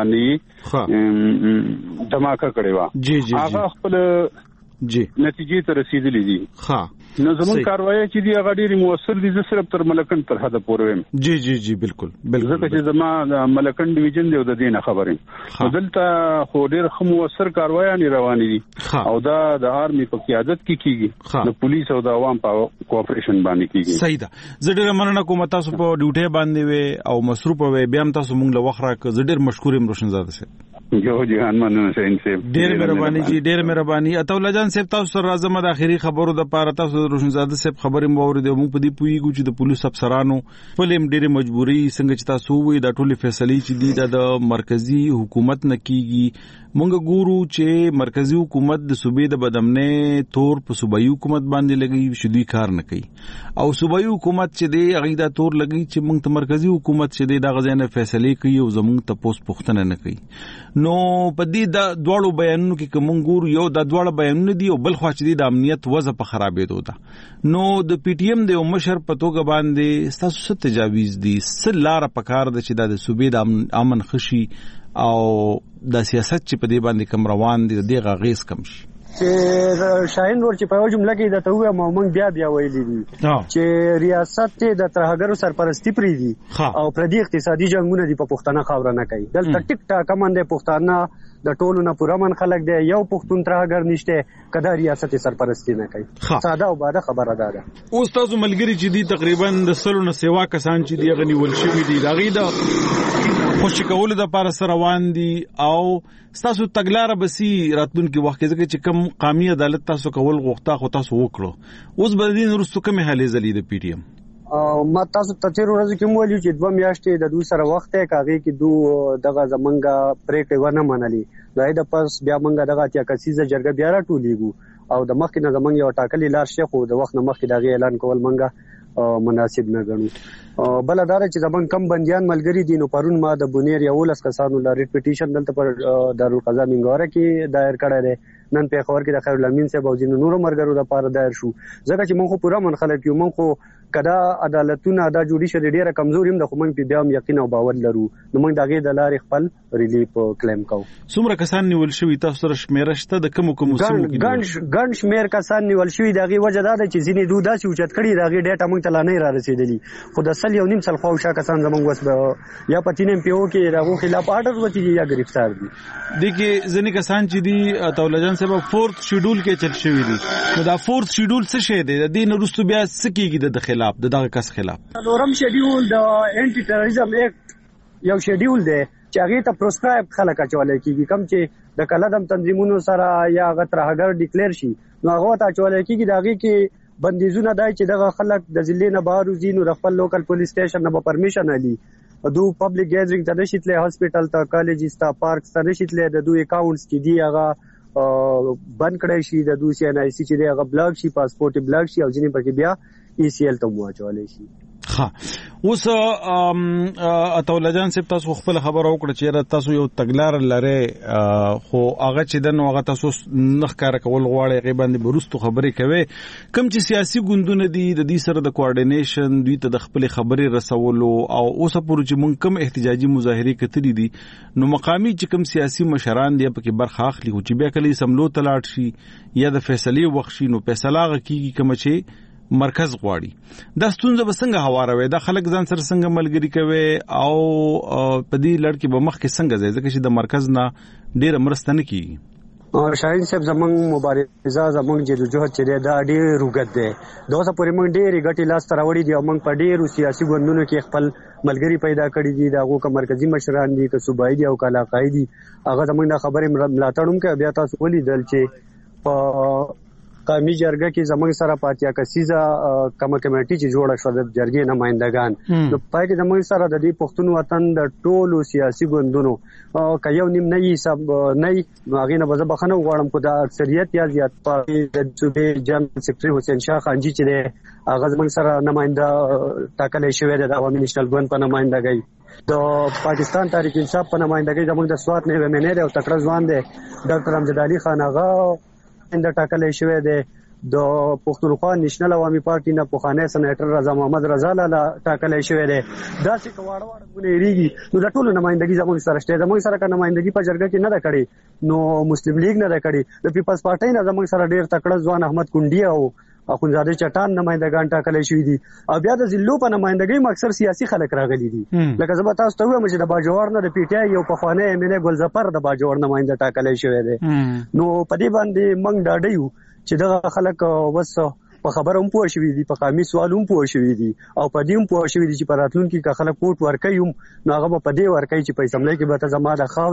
باندې دماکه کړې و هغه خپل جی نتیجې ته رسیدلې دي ها نو زمون کاروایی چې دی هغه ډېری موثر دي صرف تر ملکن تر حد پورې ویم جی جی جی بالکل بالکل ځکه چې زما ملکن ډیویژن دی د دینه خبرې دلته خو ډېر خو موثر کاروایی نه روانې دي او دا د آرمی په قیادت کې کیږي د پولیس او د عوام په کوآپریشن باندې کیږي صحیح ده زه ډېر مننه کوم تاسو په ډیوټي باندې وې او مصروف وې بیا هم تاسو مونږ له وخت راک زه ډېر مشکور یم روشنزاده صاحب جو جهان مننه شاهین صاحب ډېر مهرباني جی ډېر مهرباني عطاالله جان صاحب تاسو سره راځم د اخیری خبرو د پاره تاسو روشنزاده صاحب خبرې مو اوریدو موږ په دې پویګو چې د پولیس افسرانو فلم ډېر مجبوري څنګه چې تاسو وې د ټولې فیصلې چې دي د مرکزی حکومت نه کیږي مونږ ګورو چې مرکزی حکومت د صوبې د بدامنۍ تور په صوبایي حکومت باندې لګي چې دوی کار نه کوي او صوبایي حکومت چې دی هغه دا تور لګي چې مونږ ته مرکزی حکومت چې دی دا غزنه فیصله کوي او زمونږ ته پوس پختنه نه کوي. نو په دې د دواړو بیانونو کې کوم ګورو یو د دواړو بیانونه دی او بل خو چې د امنیت وضع په خرابېدو ده. نو د پی ټی ایم د مشر په توګه باندې ستاسو څه تجاویز دي څه لار پکار ده چې د صوبې د امن خشي او د سیاست چې په دې باندې کم روان دي د غیز کم شي؟ چې شاهین ور چې په یو جمله کې د توګه مومنګ بیا بیا ویلي دي چې ریاست د ترهګرو سرپرستی پری دي او پردي اقتصادي جنگونه دي په پښتنه خاور نه کوي. دلته ټیک ټاک باندې پښتانه د ټولو نه پوره من خلک دی یو پښتون ترهګر نشته کدا ریاست سرپرستی نه کوي. ساده او باده خبره ده. اوس تاسو ملګری چې دي تقریبا د سلو نه سیوا کسان چې دی غنی ول شوی دي دا غي د خوشی کولو د پاره سره روان دي او تاسو تګلار بسی راتلونکي وخت کې چې کم قومي عدالت تاسو کول غوښتا خو تاسو وکړو اوس به دین رستو کمه حالې زلی د پی ټی ایم ما تاسو ته تیر ورځ کې مو ویل چې دوه میاشتې د دوی سره وخت یې کاږي چې دوه دغه زمنګا پریکړه ونه منلي دای د پس بیا منګه دغه اتیا کسیزه جرګه بیا راټولېګو او د مخکې نه زمنګ یو ټاکلي لار شي خو د وخت نه مخکې دغه اعلان کول منګه مناسب نه ګڼو. بل دا چې زمون کم بنديان ملګری دي نو پرون ما د بونیر یو لس کسانو لارې پټیشن دلته پر دارالقضا منګوره کې دایر کړی دی. نن په خبر کې د خیر الامین صاحب او جن نور مرګرو د پاره دایر شو ځکه چې مونږ پورا من خلک یو مونږ کدا عدالتونه دا جوډیشل ډیره کمزوري هم د خو مونږ په بیا هم یقین او باور لرو نو مونږ دغه د لارې خپل ریلیف کلیم کوو. څومره کسان نیول شوی تاسو سره شمیره شته د کوم کوم سیمو کې؟ ګڼ ګڼ شمیر کسان نیول شوی دغه وجه دا چې ځینې دوه داسې اوچت کړي دغه ډیټا مونږ ته نه را رسیدلی خو د سل یو نیم سل خو شا کسان زمونږ وس یا پتینم پیو کې دغه خلاف آرډر وتی یا گرفتار دي. دغه ځینې کسان چې دي تولجان سبب فورث شیډول کې چل شوی دي نو دا فورث شیډول څه شی دی د دې نورستو بیا څه کیږي د خلاف د دغه کس خلاف؟ نورم شیډول د انټي ټیرریزم ایکټ یو شیډول دی چې هغه ته پروسکرایب خلک اچولای کیږي کم چې د کلدم تنظیمونو سره یا غترهګر ډیکلیئر شي نو هغه ته اچولای کیږي دغه کې بندیزونه دای چې دغه خلک د ضلع نه بهر وزي نو د خپل لوکل پولیس سټیشن نه پرمیشن علي دو پبلک ګیدرینګ ته نشیتله هاسپټل ته کالجز ته پارک ته نشیتله د دوی اکاونټس کې دی هغه بند کړی شي د دوی سی ان آی سی چې دی هغه بلاک شي پاسپورت بلاک شي او ځینې پکې بیا ای سی ال ته موچولای شي. ها اوس اتولجان صاحب تاسو خپل خبر او کړ چې تاسو یو تګلار لره خو هغه چې د نوغه تاسو نخ کار کول غواړي غیباندې برستو خبرې کوي کوم چې سیاسي ګوندونه دي د دې سره د کوارډینیشن دوی ته د خپل خبرې رسولو او اوس پورې چې مونږ کم احتجاجي مظاهره کتري دي نو مقامی چې کم سیاسي مشران دی په کې برخه اخلي چې بیا کله سملو تلاټ شي یا د فیصله وخت شي نو فیصله غکیږي کوم چې مرکز غواړي دا ستونزه به څنګه هواروي دا خلک ځان سره څنګه ملګری کوي او په دې لړ کې به مخ کې څنګه ځي ځکه چې د مرکز نه ډیره مرسته نه کیږي. شاهین صاحب زمونږ مبارزه زمونږ جدوجہد چې دا ډیر روغت دی دوسه پورې مونږ ډیره غټي لاس تراوړي دي او مونږ په ډیرو سیاسي ګوندونو کې خپل ملګری پیدا کړی دي دا هغه مرکزی مشران دي که صوبایي دي او کله قایدي هغه زمونږ خبرې ملاتړ هم کوي بیا تاسو ولیدل چې په قومي جرګه کې زموږ سره پاتیا کسیزه کومه کمیټي چې جوړه شو د جرګې نمائندگان نو پای کې زموږ سره د دې پښتون وطن د ټولو سیاسي ګوندونو که یو نیم نه یې سب نه هغه نه به بخنه وغواړم خو د اکثریت یا زیات پای د صوبې جنرال سیکریټری حسین شاه خانجی چې دی هغه زموږ سره نمائنده ټاکلې شوی دی د عوامي نېشنل ګوند په نمائندګۍ د پاکستان تحریک انصاف په نمائندګۍ زموږ د سوات نه ومنه دی او تکړه ځوان دی ډاکټر امجد علي خان هغه د ټاکلې شوی دی د پښتونخوا نېشنل عوامي پارټي نه پوخانه سېنیټر رضا محمد رضا لاله ټاکلې شوی دی دا چې کواړه واړه غونې ریږي نو د ټولو نمائندګي زموږ سره شته زموږ سره کا نمائندګي په جرګه کې نه ده کړې نو مسلم لیگ نه ده کړې د پیپلز پارټي نه زموږ سره ډیر تکړه ځوان احمد کونډي او اخونزاده چټان نمائندگان ټاکلې شوی دي او بیا د ضلعو په نمائندګۍ اکثر سیاسي خلک راغلي دي لکه زه به تاسو ته وایم چې د باجوړ نه د پی ټی آی یو پخوانی ایم ان ای ګلزفر د باجوړ نمائنده ټاکلې شوی دی نو په دې باندې موږ ډاډه یو چې دغه خلک وس په خبره هم پوه شوي دي په قامي سوال هم پوه شوي دي او په دې هم پوه شوي دي چې په راتلونکي کې خلک کوټ ورکوي هم نو هغه به په دې ورکوي چې په اسمبلی کې به ته زما د خاورې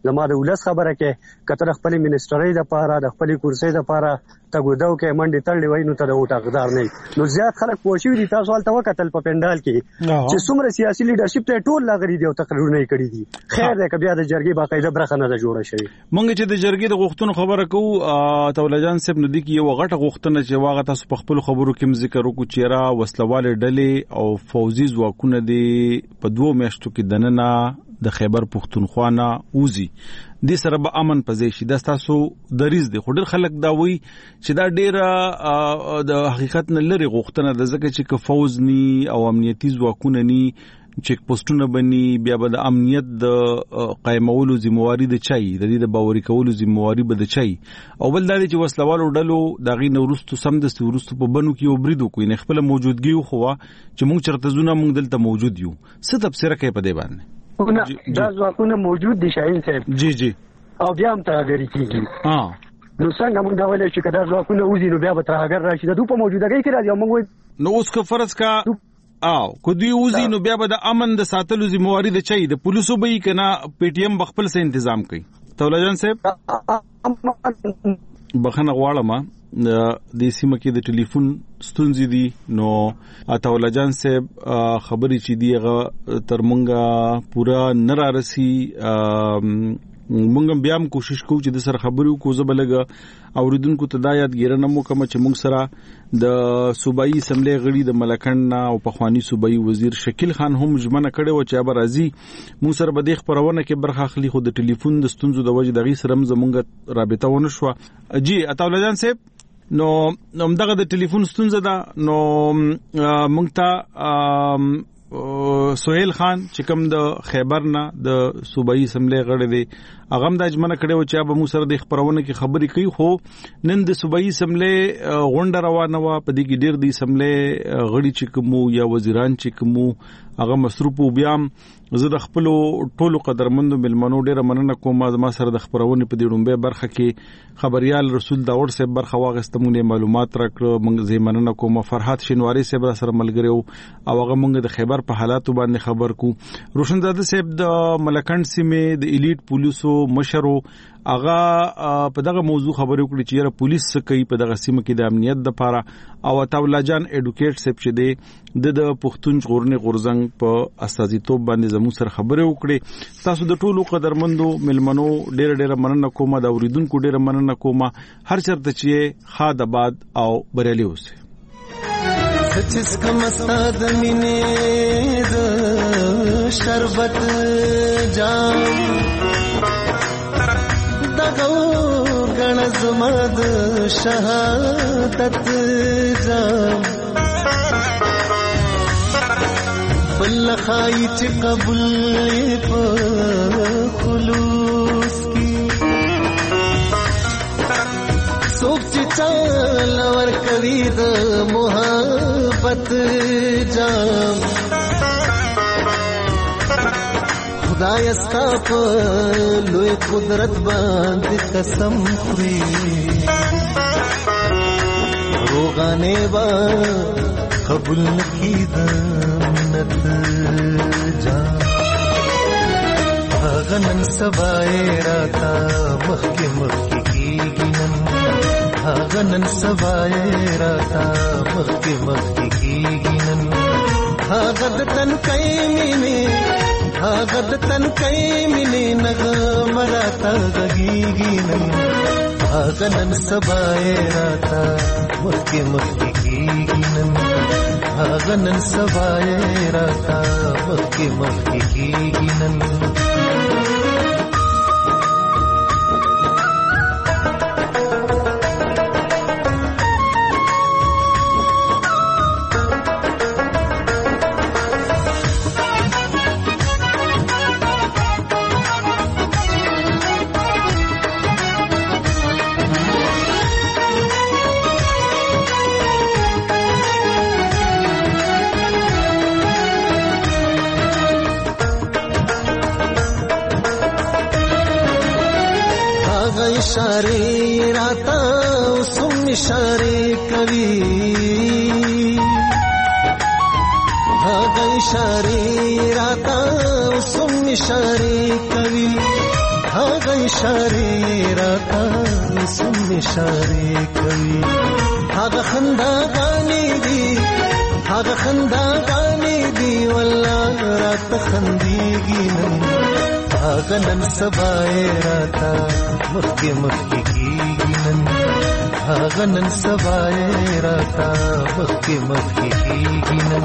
زما د ولس خبره کې کتر خپل منسټرۍ د پاره د خپل کرسۍ د پاره تګودو کې منډي تړلې وای نو ته د وټ حقدار نه نو زیات خلک پوښیو دي تاسو حالت وکتل په پندال کې چې څومره سیاسي لیډرشپ ته ټول لاغري دي او تقریرونه کړی دي خیر ده کبه د جرګې باقاعده برخه نه جوړه شي مونږ چې د جرګې د غوښتنو خبره کوو تولجان صاحب نو دي کې یو غټه غوښتنه چې واغه تاسو په خپل خبرو کې ذکر وکړو چې را وسلواله ډلې او فوزي ځواکونه دي په دوه میاشتو کې دننه د خیبر پختونخوا نه اوزي د سره به امن پځې شي د تاسو دریز دي خو ډېر خلک دا وایي چې دا ډېر د حقیقت نه لري غوښتنه د ځکه چې ک فوز ني او امنیتي ځواکونه ني چیک پوسټونه بني بیا به د امنیت د قائمولو ذمہواری د چای د دې د باوري کولو ذمہواری به د چای او بل د چې وسلوالو ډلو دغه نورستو سم د ورستو په بنو کې وبریدو کوي نه خپل موجودګي خو چې موږ چرته زونه موږ دلته موجود یو څه تفسیر کوي په دې باندې دا ځواکونه موجود دي شاهین صاحب جی جی او بیا هم ترهګری کیږي ها نو څنګه موږ دا ویل چې کدا ځواکونه وزي نو بیا به ترهګر راشي د دوی په موجودګۍ کې راځي موږ نو اوس کو فرض کا او کو دی وزي نو بیا به د امن د ساتلو ذمہواری د چي د پولیسو به کنا پی ټی ایم بخپل سه تنظیم کوي تولجان صاحب بخنه غواړم د سیمه کې د ټلیفون ستونزې دي نو اتولجان صاحب خبري چې دیغه تر مونږه پورا نه را رسی مونږ بیا هم کوشش کوو چې د سره خبرو کو زبلګه اوریدونکو ته دا یادګیرنه مو کوم چې مونږ سره د صوبایي اسمبلی غړي د ملکند او پخوانی صوبایي وزیر شکیل خان هم ژمنه کړې و چې ابر ازي مونږ سره به د خبرونه کې برخه اخلي خو د ټلیفون د ستونزو د وجې دغه سره زمونږ رابطه ونه شو جی اتولجان صاحب نو همدغه د ټلیفون ستونزه ده نو مونږ ته سہیل خان چې کوم د خیبر نه د صوبایي اسمبلی غړی دی هغه هم د اجمنه کړو چې به مو سره د خبرونه کې خبرې کوي خو نن د صوبایي اسمبلی غونډه روانه و په دې کې ډېر د اسمبلی غړي چې کوم یا وزیران چې کوم هغه مصروف بیا زه د خپل ټولو قدرمندو ملمنو ډیره مننه کوم ما سره د خبرونه په دې ډومبه برخه کې خبريال رسول داور صاحب برخه واغسته مونږه معلومات راکړو مونږ زه مننه کوم فرحات شینواری صاحب سره ملګری او هغه مونږ د خیبر په حالاتو باندې خبر کو روشنزاده صاحب د ملکند سیمه د الیټ پولیسو مشرو اغا په دغه موضوع خبرې وکړي چې یاره پولیس څه کوي په دغه سیمه کې د امنیت لپاره او تاولا جان اډوکیټ سپ چې دی د پښتون غورنې غورزنګ په استازیتوب باندې زموږ سره خبرې وکړي تاسو د ټولو قدرمندو ملمنو ډېر ډېر مننه کوم دا اوریدونکو ډېر مننه کوم هر چرته چې خاد آباد او بریالي اوسه سچس کم استاد مینه د شربت جام دغو گنز مد شهادت جام بل خای چې قبول په خلوص کی سوک چې چال ور کوي د محبت جام خدای استا په لوی قدرت باندې قسم خوري روغانه با قبول نکی د منت جا غنن سبای راتا مخک مخک کیږي نن غنن سبای راتا مخک مخک کیږي نن غد تن کایمینه غد تن کایمینه نغ مراتا غږیږي نن غنن سبای راتا مخک مخک کیږي نن غنن سبای راتا مخک مخک کیږي نن इशारे राता सुम इशारे कवि भाग इशारे राता सुम इशारे कवि هغه اشاره راته سم اشاره کوي هغه خندا غانې دي هغه خندا غانې دي والله راته خندېږي نن هغه نن سبا راته مخکې مخکې کېږي نن هغه نن سبا راته مخکې مخکې کېږي نن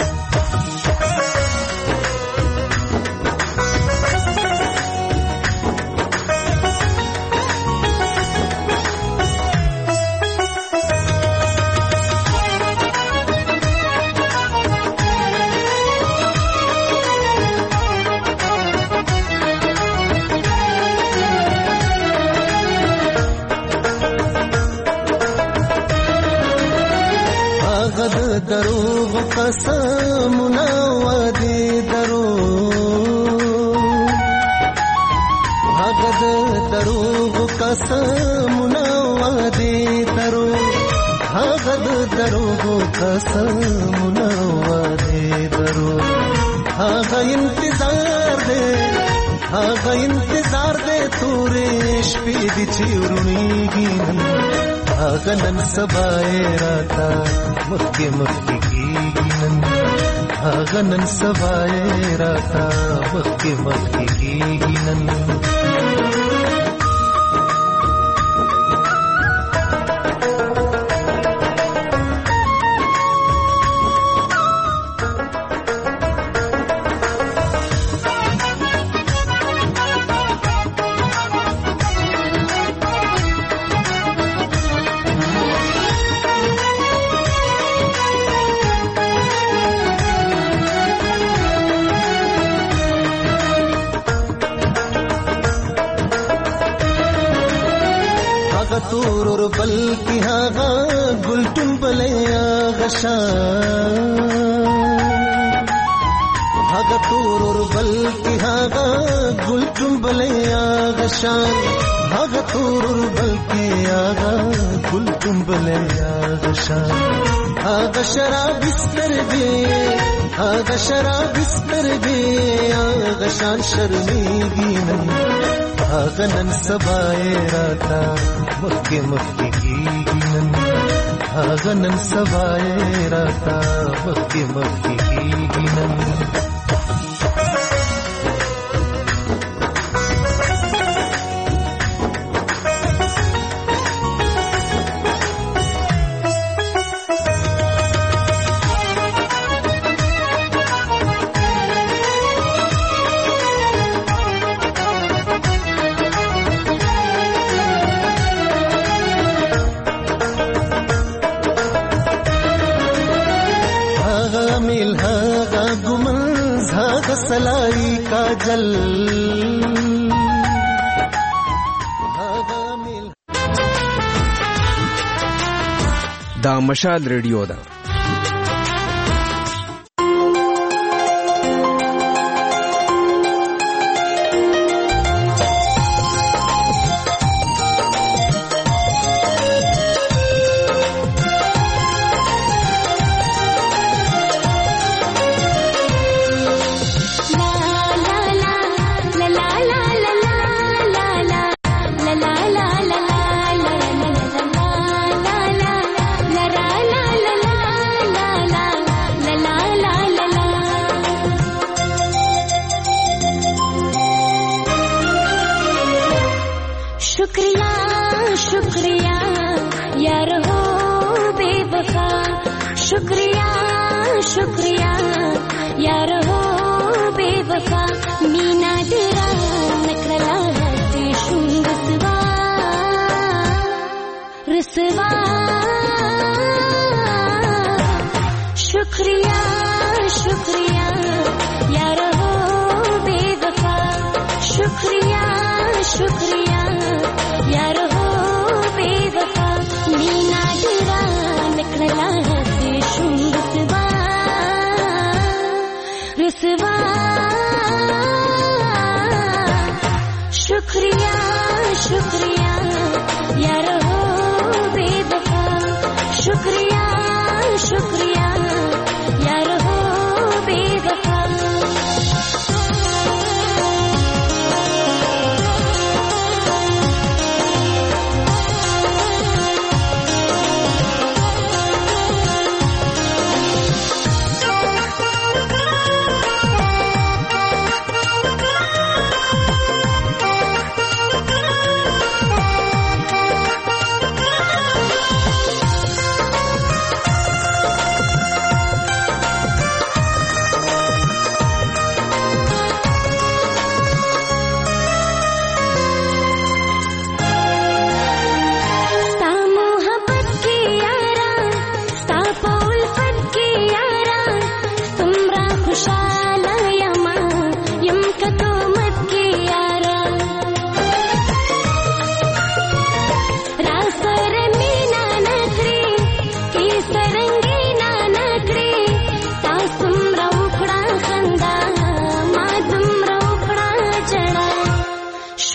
دروغ قسمنا وادي دروغ هغه دروغ قسمنا وادي دروغ هغه دروغ قسمنا وادي دروغ هغه انتظار دے هغه انتظار دے تورې شپې دي چې ورونیږي هغه نن سبا راته مخکې مخکې کېږي نن هغه نن سبا راته مخکې مخکې کېږي نن تورور بلکی هاغا گلتون بلیا غشان هاغا تورور بلکی هاغا گلتون بلیا غشان هاغا تورور بلکی هاغا گلتون بلیا غشان هاغا شراب استرگی هاغا شراب استرگی هاغا شان شرمیگی نن هاغا نن سبا راتا مخکې مخکې کېږي نن هغه نن سبا راته مخکې مخکې کېږي نن सलाई काजल دا مشال ریډیو ده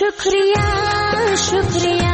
शुक्रिया शुक्रिया